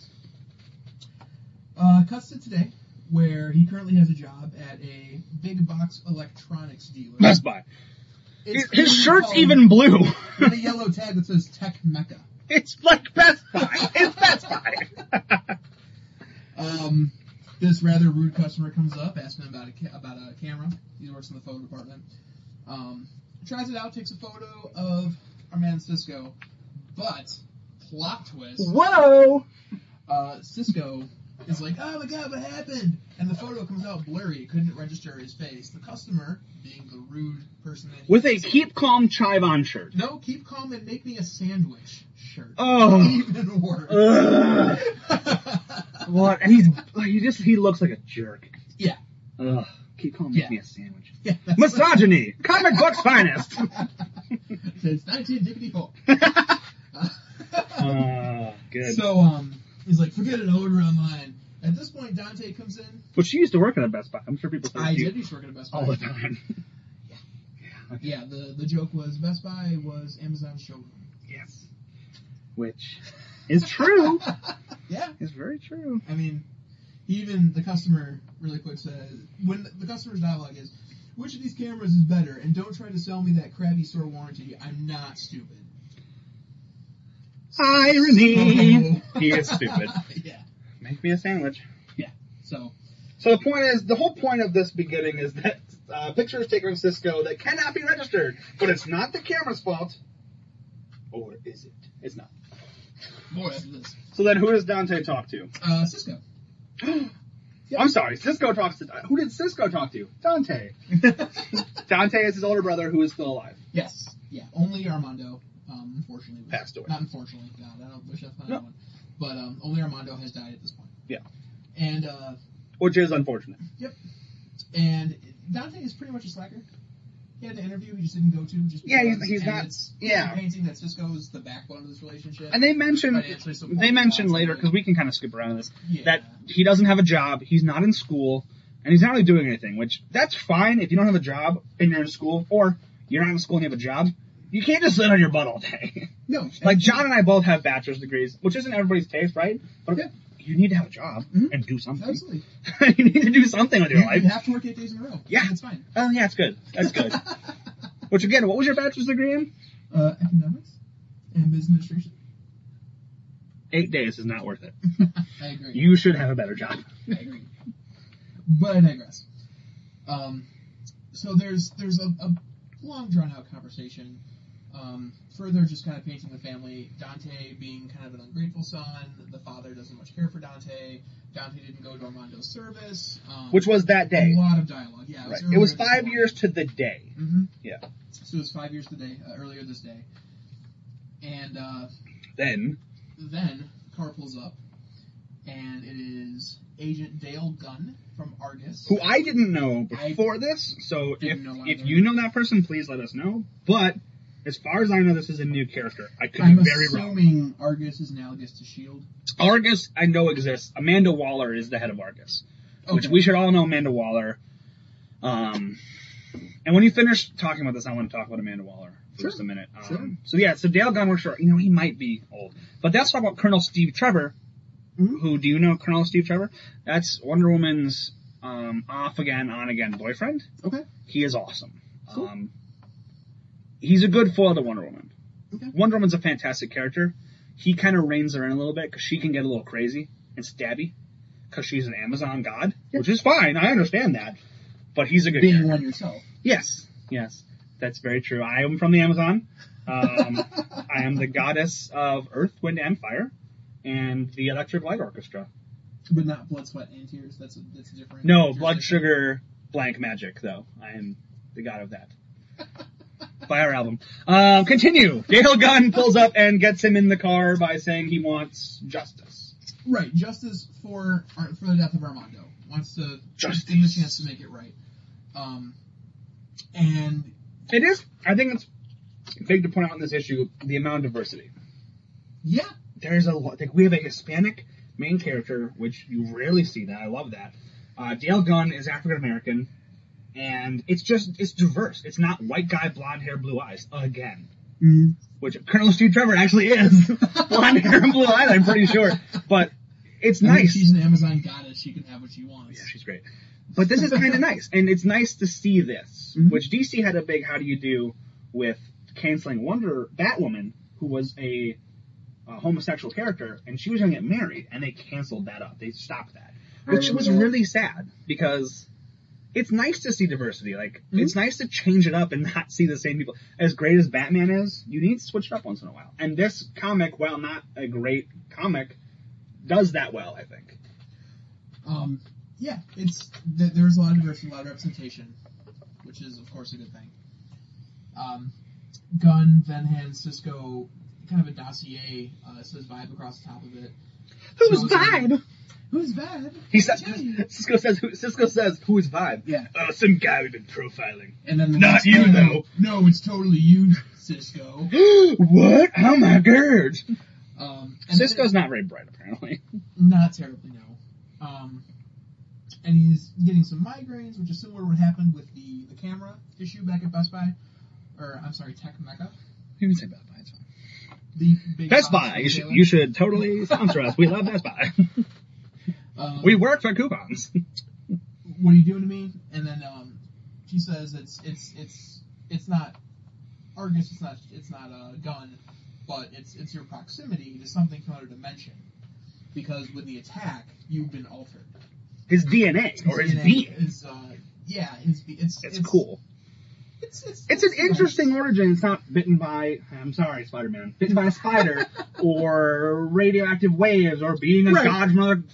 Uh, cuts to today, where he currently has a job at a big box electronics dealer. Best Buy. It's His shirt's called, even blue. with a yellow tag that says Tech Mecca. It's like Best Buy. It's Best Buy. um, this rather rude customer comes up, asking him about a ca- about a camera. He works in the photo department. Um, tries it out, takes a photo of our man Cisco, but plot twist. Whoa! Uh, Cisco is like, oh my god, what happened? And the photo comes out blurry. It couldn't register his face. The customer, being the rude person that he With a is, Keep Calm Chive On shirt. no, keep calm and make me a sandwich shirt. Oh. Even worse. Ugh. What? And he's he just he looks like a jerk. Yeah. Ugh. Keep calm, make Yeah. me a sandwich. Yeah, that's Misogyny, comic books finest. Since nineteen fifty-four. uh, good. So, um, he's like, forget it, I'll order online. At this point, Dante comes in. But she used to work at a Best Buy. I'm sure people say I she did used to work at a Best Buy. all the time. Yeah. Yeah, okay. Yeah, the, the joke was Best Buy was Amazon's showroom. Yes. Which is true. Yeah. It's very true. I mean, even the customer really quick says, when the, the customer's dialogue is, which of these cameras is better? And don't try to sell me that crappy store warranty. I'm not stupid. Irony. So- He is stupid. Yeah. Make me a sandwich. Yeah. So, So the point is, the whole point of this beginning is that uh, picture is taken of Cisco that cannot be registered, but it's not the camera's fault. Or is it? It's not. more after this. So then who does Dante talk to? Uh, Cisco. Yep. I'm sorry, Cisco talks to... Who did Cisco talk to? Dante. Dante is his older brother who is still alive. Yes. Yeah, only Armando, um, unfortunately. Was, Passed away. Not unfortunately, God, I don't wish I found No. one. But um, only Armando has died at this point. Yeah. And, uh... Which is unfortunate. Yep. And Dante is pretty much a slacker. He had an interview he just didn't go to. Just Yeah, he's, because, he's and not... It's Yeah. painting that Cisco is the backbone of this relationship. And they mentioned... Financially supporting They mentioned Dante. later, because we can kind of skip around this, Yeah. that he doesn't have a job, he's not in school, and he's not really doing anything, which, that's fine if you don't have a job and you're in school, or you're not in school and you have a job. You can't just sit on your butt all day. No. Like, John and I both have bachelor's degrees, which isn't everybody's taste, right? But Yeah. you need to have a job Mhm. and do something. Absolutely. You need to do something with your You, life. you have to work eight days in a row. Yeah. That's fine. Oh, yeah, it's good. That's good. Which, again, what was your bachelor's degree in? Uh, economics and business administration. Eight days is not worth it. I agree. You should have a better job. I agree. But I digress. Um, so there's there's a, a long drawn out conversation. Um, further, just kind of painting the family. Dante being kind of an ungrateful son. The father doesn't much care for Dante. Dante didn't go to Armando's service. Um, Which was that day. A lot of dialogue. Yeah, it was, Right. It was earlier this five morning. years to the day. Mm-hmm. Yeah. So it was five years today, uh, earlier this day. And uh, Then, then car pulls up, and it is Agent Dale Gunn from Argus. who I didn't know before this, so if didn't know if either. you know that person, please let us know. But as far as I know, this is a new character. I could I'm be very wrong. assuming Argus is analogous to S H I E L D. Argus, I know exists. Amanda Waller is the head of Argus, which Okay. we should all know Amanda Waller. Um, and when you finish talking about this, I want to talk about Amanda Waller for Sure. just a minute. Um, Sure. So yeah, so Dale Gunn, we're sure, you know, he might be old, but that's talk about Colonel Steve Trevor. Mhm. Who do you know, Colonel Steve Trevor? That's Wonder Woman's um, off again, on again boyfriend. Okay. He is awesome. Cool. Um, he's a good foil to Wonder Woman. Okay. Wonder Woman's a fantastic character. He kind of reins her in a little bit because she can get a little crazy and stabby because she's an Amazon god, Yeah. which is fine. I understand that, but he's a good Being character. one yourself. Yes, yes, that's very true. I am from the Amazon. Um, I am the goddess of Earth, Wind, and Fire, and the Electric Light Orchestra. But not blood, sweat, and tears. That's a, that's different. No, blood, jurisdiction. sugar, blank magic, though. I am the god of that. Fire album. Um, continue. Dale Gunn pulls up and gets him in the car by saying he wants justice. Right, justice for or for the death of Armando. Wants to Justice. give him a chance to make it right. Um, and It is, I think it's big to point out in this issue, the amount of diversity. yeah, There's a lot, like, we have a Hispanic main character, which you rarely see that. I love that. Uh, Dale Gunn is African American, and it's just, it's diverse. It's not white guy, blonde hair, blue eyes, again. mm. Which Colonel Steve Trevor actually is. Blonde hair and blue eyes, I'm pretty sure. But it's I mean, nice. she's an Amazon goddess. She can have what she wants. Yeah, she's great. But this is kind of nice, and it's nice to see this, Mhm. which D C had a big how do you do with canceling Wonder Batwoman, who was a, a homosexual character, and she was going to get married, and they canceled that up. They stopped that, I which remember was that. really sad, because it's nice to see diversity. Like, Mhm. it's nice to change it up and not see the same people. As great as Batman is, you need to switch it up once in a while. And this comic, while not a great comic, does that well, I think. Um, yeah, it's th- there's a lot of diversity, a lot of representation, which is of course a good thing. Um, Gunn then hands Cisco kind of a dossier. Uh, it says Vibe across the top of it. Who's Tells him- Vibe? Who's Vibe? He says, Tell you. Cisco says, who, Cisco says, who's Vibe? Yeah. Oh, some guy we've been profiling. And then the Not next- you, no, though. No, it's totally you, Cisco. What? Oh my god. Um, and Cisco's not very bright, apparently. Not terribly, no. Um, and he's getting some migraines, which is similar to what happened with the, the camera issue back at Best Buy. Or, I'm sorry, Tech Mecca. You can say Best Buy, it's fine. The big Best comics Buy. You should, retailer. you should totally sponsor us. We love Best Buy. Um, We work for coupons. what are you doing to me? And then um, she says it's it's it's it's not Argus, it's not it's not a gun, but it's it's your proximity to something from another dimension. Because with the attack, you've been altered. His D N A, or his D N A being. is, uh, yeah, his be- it's, It's cool. It's it's, It's an nice. interesting origin. It's not bitten by, I'm sorry, Spider-Man, bitten by a spider, or radioactive waves, or being a Right. god from another,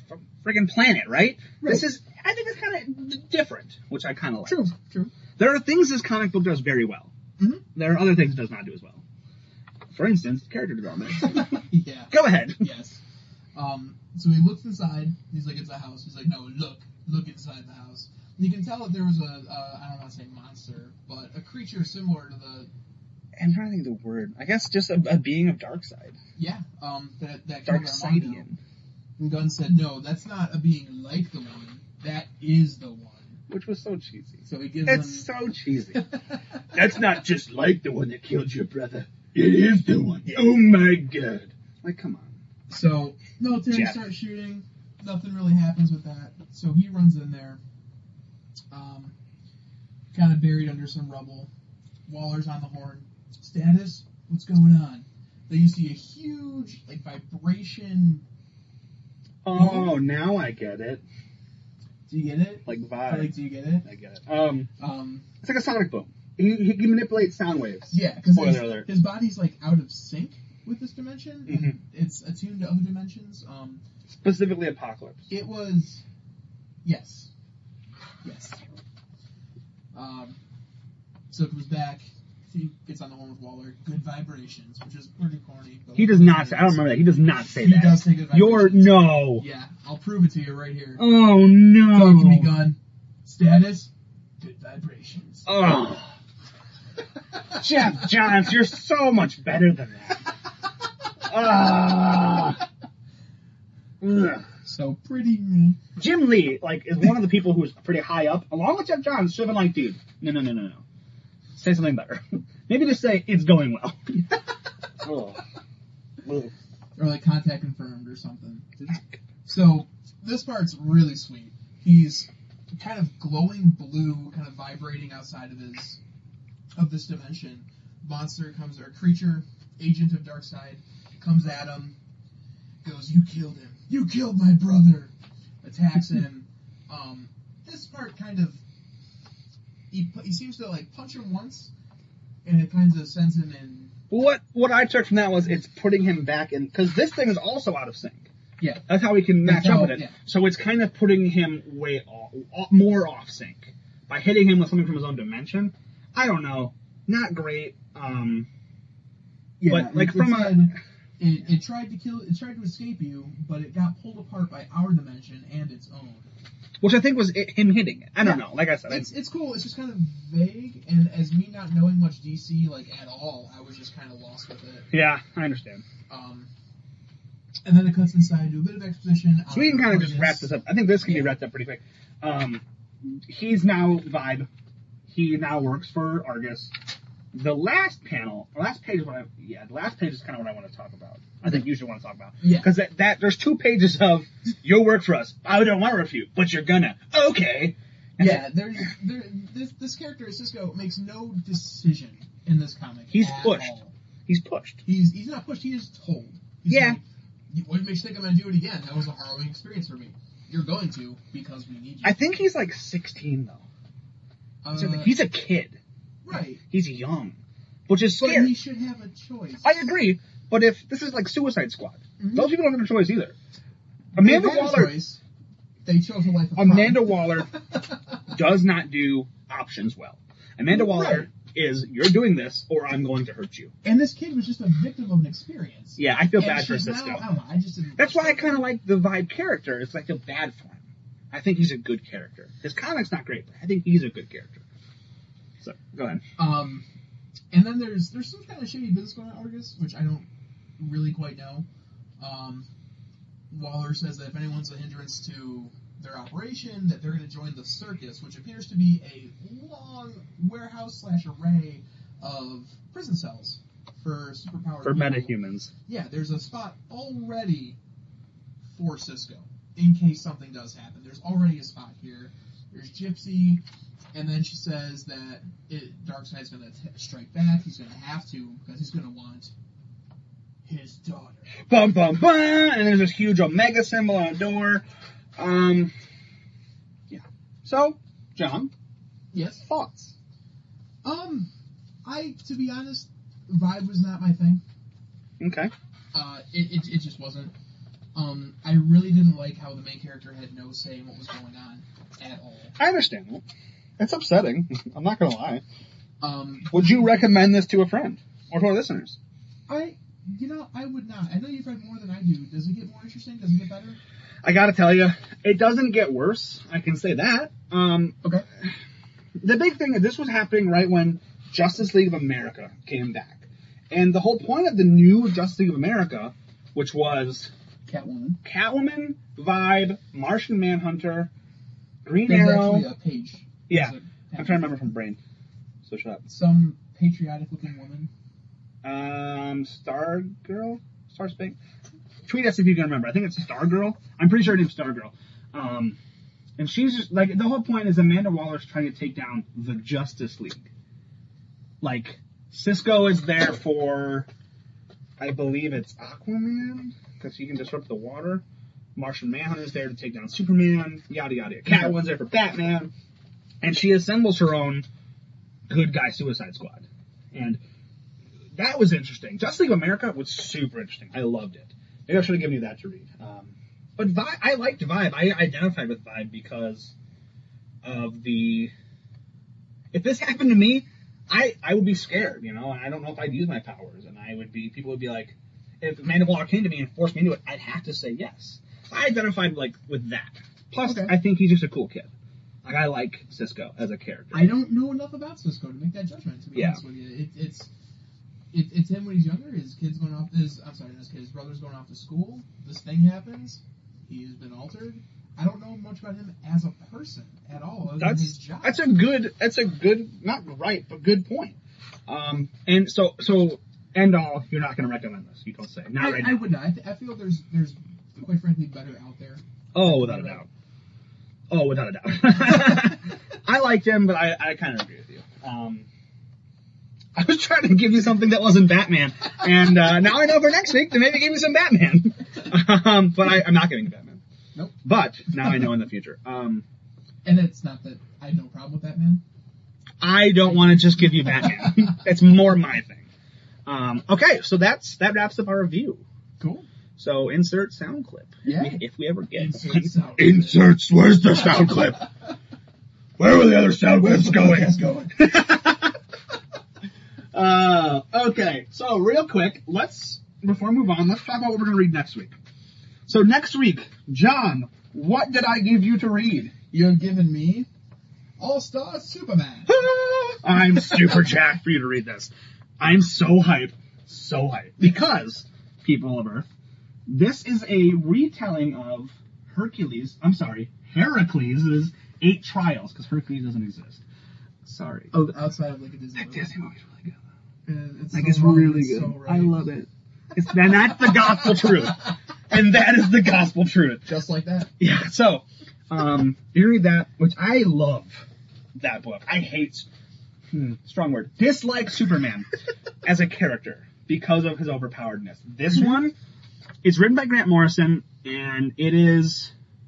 friggin' planet, right? Right. This is, I think it's kind of d- different, which I kind of like. True, true. There are things this comic book does very well. Mm-hmm. There are other things it does not do as well. For instance, character development. Yeah. Go ahead. Yes. Um, so he looks inside. He's like, it's a house. He's like, no, look. Look inside the house. And you can tell that there was a, uh, I don't want to say monster, but a creature similar to the... I'm trying to think of the word. I guess just a, a being of Darkseid. Yeah, um, that, that killed Armando. Darkseidian. And Gunn said, no, that's not a being like the one. That is the one. Which was so cheesy. So he gives It's them... so cheesy. That's not just like the one that killed your brother. It is the one. Oh my god. Like, come on. So, military Jeff. starts shooting. Nothing really happens with that. So he runs in there. Um, kind of buried under some rubble. Waller's on the horn. Status? What's going on? Then you see a huge, like, vibration. Oh, now I get it. Do you get it? Like vibe. Like, do you get it? I get it. Um, Um, it's like a sonic boom. He, he, he manipulates sound waves. yeah, because Spoiler his, alert. his body's, like, out of sync with this dimension. And Mhm. it's attuned to other dimensions. Um, Specifically Apocalypse. It was, yes, yes. Um, so it comes back. He gets on the horn with Waller. Good vibrations, which is pretty corny. But He does not say, I don't remember that. He does not say He that. does say good You're, vibrations. no. Yeah, I'll prove it to you right here. Oh, no. Talk to me, Gun. Status? Good vibrations. Oh. Jeff Johns, you're so much better than that. Ah. Ugh. So pretty neat. Jim Lee, like, is one of the people who's pretty high up, along with Jeff Johns, should have been like, dude, no, no, no, no, no. Say something better. Maybe just say, it's going well. Ugh. Ugh. Or like contact confirmed or something. So this part's really sweet. He's kind of glowing blue, kind of vibrating outside of his of this dimension. Monster comes, or creature, agent of Darkseid, comes at him, goes, "You killed him. You killed my brother." Attacks him. Um, this part kind of he he seems to like punch him once, and it kind of sends him in. What what I took from that was it's putting him back in, because this thing is also out of sync. Yeah. That's how we can match That's up how- with it. yeah. So it's kind of putting him way off, off, more off sync by hitting him with something from his own dimension. I don't know, not great. Um, but like it, from it a, said it, it tried to kill, it tried to escape you, but it got pulled apart by our dimension and its own. which I think was it, him hitting it. I don't Yeah. know. Like I said, It's it's cool. It's just kind of vague, and as me not knowing much D C like at all, I was just kind of lost with it. yeah, I understand. Um, and then it cuts inside, do a bit of exposition. So we can kind of just Argus. wrap this up. I think this can be wrapped up pretty quick. Um, he's now Vibe. He now works for Argus. The last panel, or last page is what I, yeah, the last page is kind of what I want to talk about. I think you should want to talk about. Yeah. Because that, that, there's two pages of, you'll work for us. I don't want to work for you, but you're gonna. Okay. And Yeah, there's there, this this character Cisco makes no decision in this comic. He's at pushed. all. He's pushed. He's he's not pushed. He is told. He's Yeah. like, what makes you think I'm going to do it again? That was a harrowing experience for me. You're going to because we need you. I think he's like sixteen though. uh, So, like, he's a kid. right, He's young. Which is but scary. he should have a choice. I agree, but if this is like Suicide Squad, Mhm. those people don't have a choice either. They Amanda had a Waller, choice. They chose a life of crime. Amanda Waller does not do options well. Amanda Waller Right. is, you're doing this or I'm going to hurt you. And this kid was just a victim of an experience. Yeah, I feel And bad for she's now- Cisco. I don't know. I just didn't. That's why I kind of like the Vibe character. It's like I feel bad for him. I think he's a good character. His comic's not great, but I think he's a good character. So, go ahead. Um, and then there's there's some kind of shady business going on at Argus, which I don't really quite know. Um, Waller says that if anyone's a hindrance to their operation, that they're going to join the circus, which appears to be a long warehouse slash array of prison cells for superpowered For people. metahumans. Yeah, there's a spot already for Cisco in case something does happen. There's already a spot here. There's Gypsy, and then she says that it, Darkseid's going to strike back. He's going to have to because he's going to want his daughter. Bum, bum, bum! And there's this huge Omega symbol on a door. Um, yeah. So, John, Yes. thoughts? Um, I to be honest, Vibe was not my thing. Okay. Uh, it it, it just wasn't. Um, I really didn't like how the main character had no say in what was going on at all. I understand that. It's upsetting. I'm not gonna lie. Um, Would you recommend this to a friend or to our listeners? I, you know, I would not. I know you've read more than I do. Does it get more interesting? Does it get better? I gotta tell you, it doesn't get worse. I can say that. Um, Okay. The big thing is this was happening right when Justice League of America came back. And the whole point of the new Justice League of America, which was Catwoman. Catwoman, Vibe, Martian Manhunter, Green There's Arrow. actually a page. Yeah. There's a- I'm trying to remember from brain. So shut up. Some patriotic-looking woman. Um, Star Girl? Star Spank? Tweet us if you can remember. I think it's Star Girl. I'm pretty sure her name's Star Girl. Um, and she's just, like, the whole point is Amanda Waller's trying to take down the Justice League. Like, Cisco is there for, I believe it's Aquaman, because he can disrupt the water. Martian Manhunter's there to take down Superman, yada yada. Catwoman's there for Batman. And she assembles her own good guy Suicide Squad. And that was interesting. Justice League of America was super interesting. I loved it. Maybe I should have given you that to read. Um, but Vibe, I liked Vibe. I identified with Vibe because of the... If this happened to me, I, I would be scared, you know, and I don't know if I'd use my powers. And I would be... People would be like... If Amanda Waller came to me and forced me into it, I'd have to say yes. I identified, like, with that. Plus, Okay. I think he's just a cool kid. Like, I like Cisco as a character. I don't know enough about Cisco to make that judgment, to be Yeah. honest with you. It, it's it, it's him when he's younger. His kid's going off. His I'm sorry, his kid, his brother's going off to school. This thing happens. He's been altered. I don't know much about him as a person at all. Other than his That's job. that's a good that's a good not right but good point. Um, and so so end all, you're not going to recommend this. You don't say not I, right I now. would not. I, th- I feel there's there's quite frankly better out there. Oh, without a doubt. Oh, without a doubt. I liked him, but I, I kind of agree with you. Um, I was trying to give you something that wasn't Batman, and uh, now I know for next week to maybe give me some Batman. um, but I, I'm not giving you Batman. Nope. But now I know in the future. Um, And it's not that I have no problem with that man. I don't want to just give you Batman. It's more my thing. Um, okay, so that's that wraps up our review. Cool. So insert sound clip. Yeah. If we, if we ever get Insert sound. Inserts. Where's the sound clip? Where were the other sound clips going? going? uh, okay, so real quick, let's before we move on, let's talk about what we're going to read next week. So next week, John, what did I give you to read? You have given me All-Star Superman. I'm super jacked for you to read this. I'm so hype, so hype. Because, people of Earth, this is a retelling of Hercules, I'm sorry, Heracles' Eight Trials, because Hercules doesn't exist. Sorry. Oh, outside of like a Disney That movie. Disney movie's really good. Uh, It's Like, so it's wrong, really it's good. so right. I love it. It's, and that's the gospel truth. And that is the gospel truth. Just like that. Yeah, so, um, you read that, which I love that book. I hate, hmm, strong word, dislike Superman as a character because of his overpoweredness. This one is written by Grant Morrison, and it is,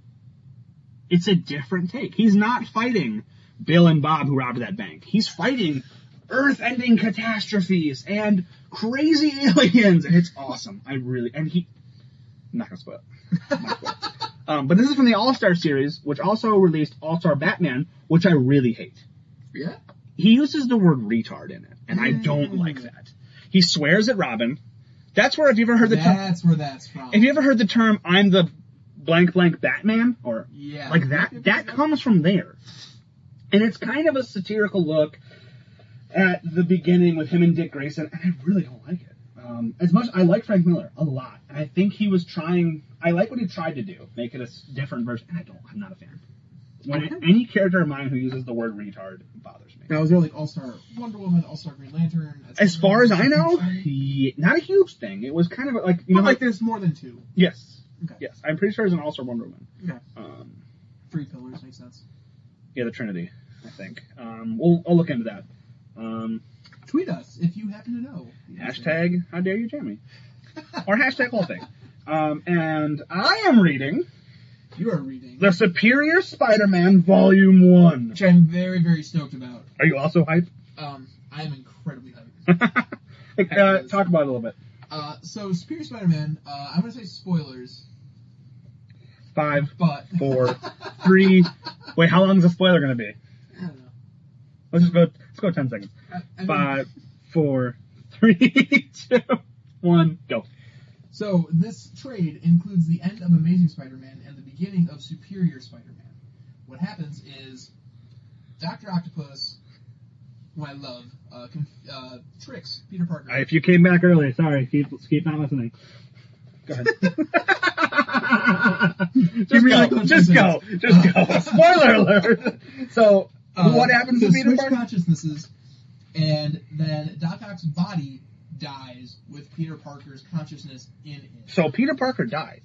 it's a different take. He's not fighting Bill and Bob who robbed that bank. He's fighting earth-ending catastrophes and crazy aliens, and it's awesome. I really, and he, I'm not gonna spoil it. I'm not gonna spoil it. Um, but this is from the All-Star series, which also released All-Star Batman, which I really hate. Yeah. He uses the word retard in it, and I don't like that. He swears at Robin. That's where, have you ever heard the term, That's where that's from. have you ever heard the term, I'm the blank blank Batman? Or, Yeah. like that, that comes from there. And it's kind of a satirical look at the beginning with him and Dick Grayson, and I really don't like it. Um, as much, I like Frank Miller a lot, and I think he was trying, I like what he tried to do, make it a s- different version, and I don't, I'm not a fan. When Okay. any character of mine who uses the word retard bothers me. Now, is there like All-Star Wonder Woman, All-Star Green Lantern? et As cetera? far as I know, yeah, not a huge thing. It was kind of like, you But know, like like, there's more than two. yes, Okay. yes, I'm pretty sure there's an All-Star Wonder Woman. Okay. Um, Three pillars makes sense. yeah, the Trinity, I think. Um, we'll, I'll look into that. Um, Tweet us if you happen to know. Hashtag, how dare you jam me? Or hashtag whole thing. Um, and I am reading You are reading. The Superior Spider-Man Volume one. Which I'm very, very stoked about. Are you also hyped? Um, I am incredibly hyped. uh, talk about it a little bit. Uh, so Superior Spider-Man, uh, I'm gonna say spoilers, Five, But four, three. Wait, how long is the spoiler going to be? I don't know. Let's just go. Let's go ten seconds. I, I mean, Five, four, three, two, one, go. So this trade includes the end of Amazing Spider-Man and the beginning of Superior Spider-Man. What happens is Doctor Octopus, who I love, uh, conf- uh, tricks Peter Parker. If you came back early, sorry, keep keep not listening. Go ahead. just really go, good just sentence. go, just go. Spoiler alert. So, Uh, what happens so to Peter switch Parker? consciousnesses, and then Doc Ock's body dies with Peter Parker's consciousness in it. So Peter Parker dies.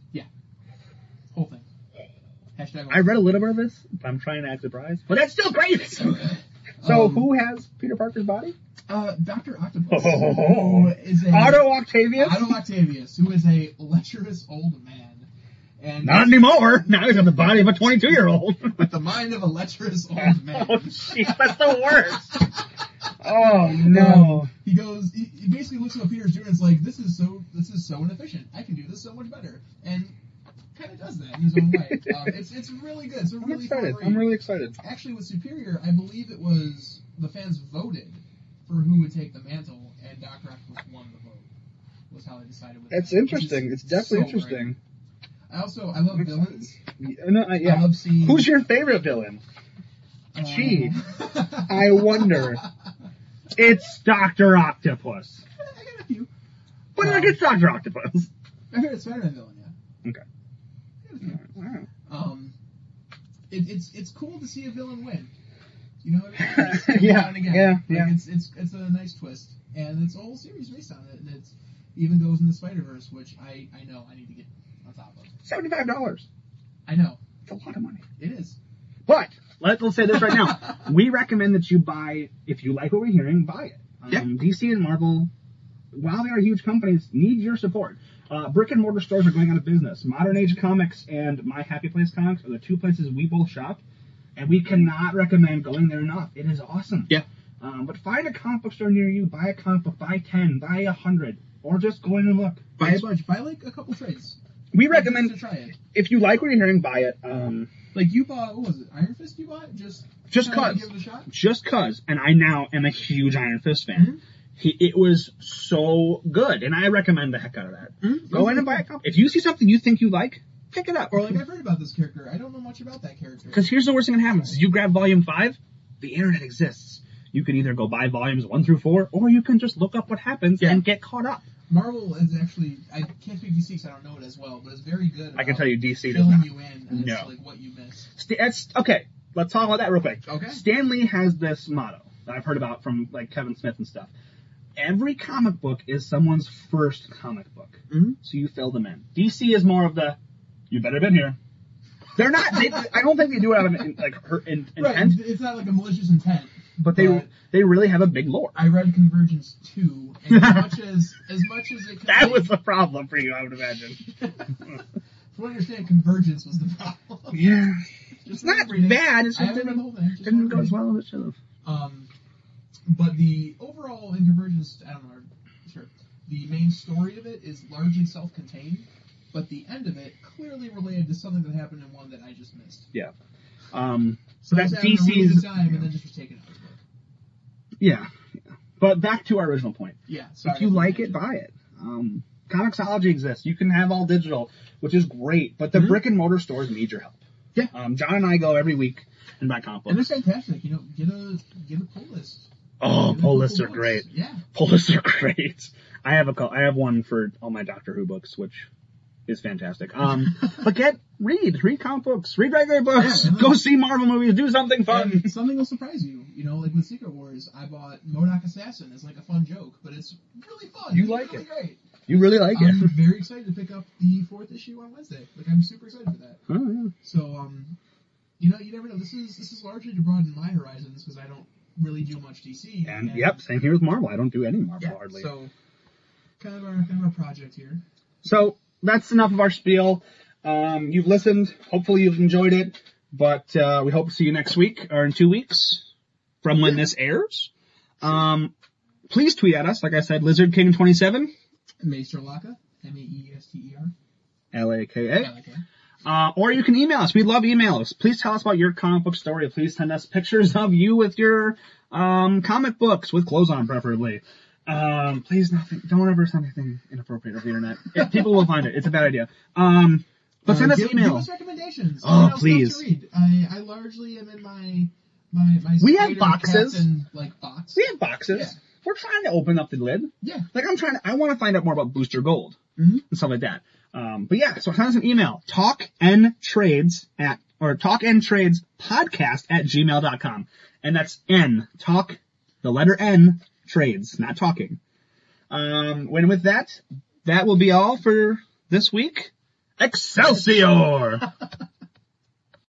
Whole thing. Hashtag. I read a little bit of this, but I'm trying to act surprised. But that's still crazy. So, Um, who has Peter Parker's body? Uh, Doctor Octopus. Oh. who is a Otto Octavius? Otto Octavius, who is a lecherous old man, and Not anymore. Now he's got the body of a twenty-two-year-old. with the mind of a lecherous old man. Oh, jeez, that's the worst. Oh no. Um, he goes. He, he basically looks at what Peter's doing. And it's like, this is so. This is so inefficient. I can do this so much better, and kind of does that in his own way. Um, it's it's really good. It's a I'm really excited. fun read. I'm really excited. Actually, with Superior, I believe it was the fans voted for who would take the mantle, and Doctor Octopus won the vote. Was how they decided. With That's that, which interesting. is It's definitely so interesting. great. I also I love villains. Yeah, no, I- yeah. I love seeing. Who's your favorite villain? um, Gee, I wonder. It's Doctor Octopus. I got a few. But Um, like it's Doctor Octopus. My favorite Spider-Man villain, yeah. Okay. I got a few. Wow. Um, it, it's it's cool to see a villain win. You know what I mean? It's every Yeah, now and again. yeah, Like, yeah. It's it's it's a nice twist, and it's a whole series based on it, and it even goes in the Spider-Verse, which I I know I need to get on top of. Seventy-five dollars. I know It's a lot of money. it is. But let, let's say this right now. We recommend that you buy, if you like what we're hearing, buy it. Um, Yeah. D C and Marvel, while they are huge companies, need your support. Uh, brick and mortar stores are going out of business. Modern Age Comics and My Happy Place Comics are the two places we both shop, and we cannot recommend going there enough. It is awesome. Yeah. Um, but find a comic book store near you. Buy a comic book. Buy ten. Buy a hundred. Or just go in and look. Buy a It's- bunch. Buy like a couple trades. we Just recommend, to try it. if you like what you're hearing, buy it. Um, Like you bought, what was it? Iron Fist you bought? Just Just kinda 'cause. give it a shot. just cause, and I now am a huge Iron Fist fan. Mhm. He, it was so good, and I recommend the heck out of that. Mhm. Go in and buy a copy. If you see something you think you like, pick it up. Or like I've heard about this character. I don't know much about that character. Because here's the worst thing that happens: is you grab volume five, the internet exists. You can either go buy volumes one through four, or you can just look up what happens Yeah. and get caught up. Marvel is actually, I can't speak D C because I don't know it as well, but it's very good. I can about tell you, D C does filling not. you in as No. to, like what you missed. St- that's, okay, let's talk about that real quick. Okay. Stan Lee has this motto that I've heard about from like Kevin Smith and stuff. Every comic book is someone's first comic book, Mhm. so you fill them in. D C is more of the, you better been here. They're not. They, I don't think they do it out of in, like her in, Right, intent, it's not like a malicious intent. but they but- they really have a big lore. I read Convergence two, and as much as as much as it could That be- was the problem for you, I would imagine. from what I understand, Convergence was the problem. Yeah, Just it's not reading. bad. It's I just haven't read the whole thing. Just didn't wanted go to as read. well as it should have. Um, but the overall in Convergence, I don't know, sure, the main story of it is largely self-contained, but the end of it clearly related to something that happened in one that I just missed. Yeah. Um. So That's that's having a really D C's. good time, and then just was taken out of the book. Yeah. yeah. But back to our original point. Yeah, sorry. If you like it, buy it. Um, Comixology exists. You can have all digital, which is great. But the Mhm. brick and mortar stores need your help. Yeah. Um, John and I go every week and buy comic And books. they're fantastic. You know, get a get a pull list. Oh, Get a pull couple lists are books. great. Yeah. Pull lists are great. I have a co- I have one for all my Doctor Who books, which is fantastic. Um, but get read read comic books, read regular books, Yeah, yeah. go see Marvel movies, do something fun. And something will surprise you. You know, like with Secret Wars, I bought MODOK Assassin as like a fun joke, but it's really fun. You It's like really it. Great. You really like it? I'm very excited to pick up the fourth issue on Wednesday. Like I'm super excited for that. Oh, yeah. So, um, you know, you never know. This is this is largely to broaden my horizons because I don't really do much D C. And yep, same here with Marvel. I don't do any Marvel yeah, hardly. so kind of our kind of our project here. So that's enough of our spiel. Um, you've listened. Hopefully you've enjoyed it. But uh, we hope to see you next week or in two weeks from when this airs. Um, please tweet at us. Like I said, Lizard King twenty-seven. Maester Laka, M A E S T E R. L A K A. Yeah, okay. Uh, or you can email us. We love emails. Please tell us about your comic book story. Please send us pictures of you with your um, comic books, with clothes on preferably. Um, please nothing, don't ever send anything inappropriate over the internet. It, people will find it. It's a bad idea. Um, but send uh, us give, email. Give us recommendations. Oh, Else please. To read. I, I largely am in my my my. We have Spider boxes. Captain, like box. We have boxes. Yeah. We're trying to open up the lid. Yeah. Like I'm trying to, I want to find out more about Booster Gold Mm-hmm. and stuff like that. Um, but yeah, so send us an email, talkntrades at, or talkntradespodcast at gmail dot com. And that's N, talk, the letter N, trades, not talking. Um, when with that, that will be all for this week. Excelsior!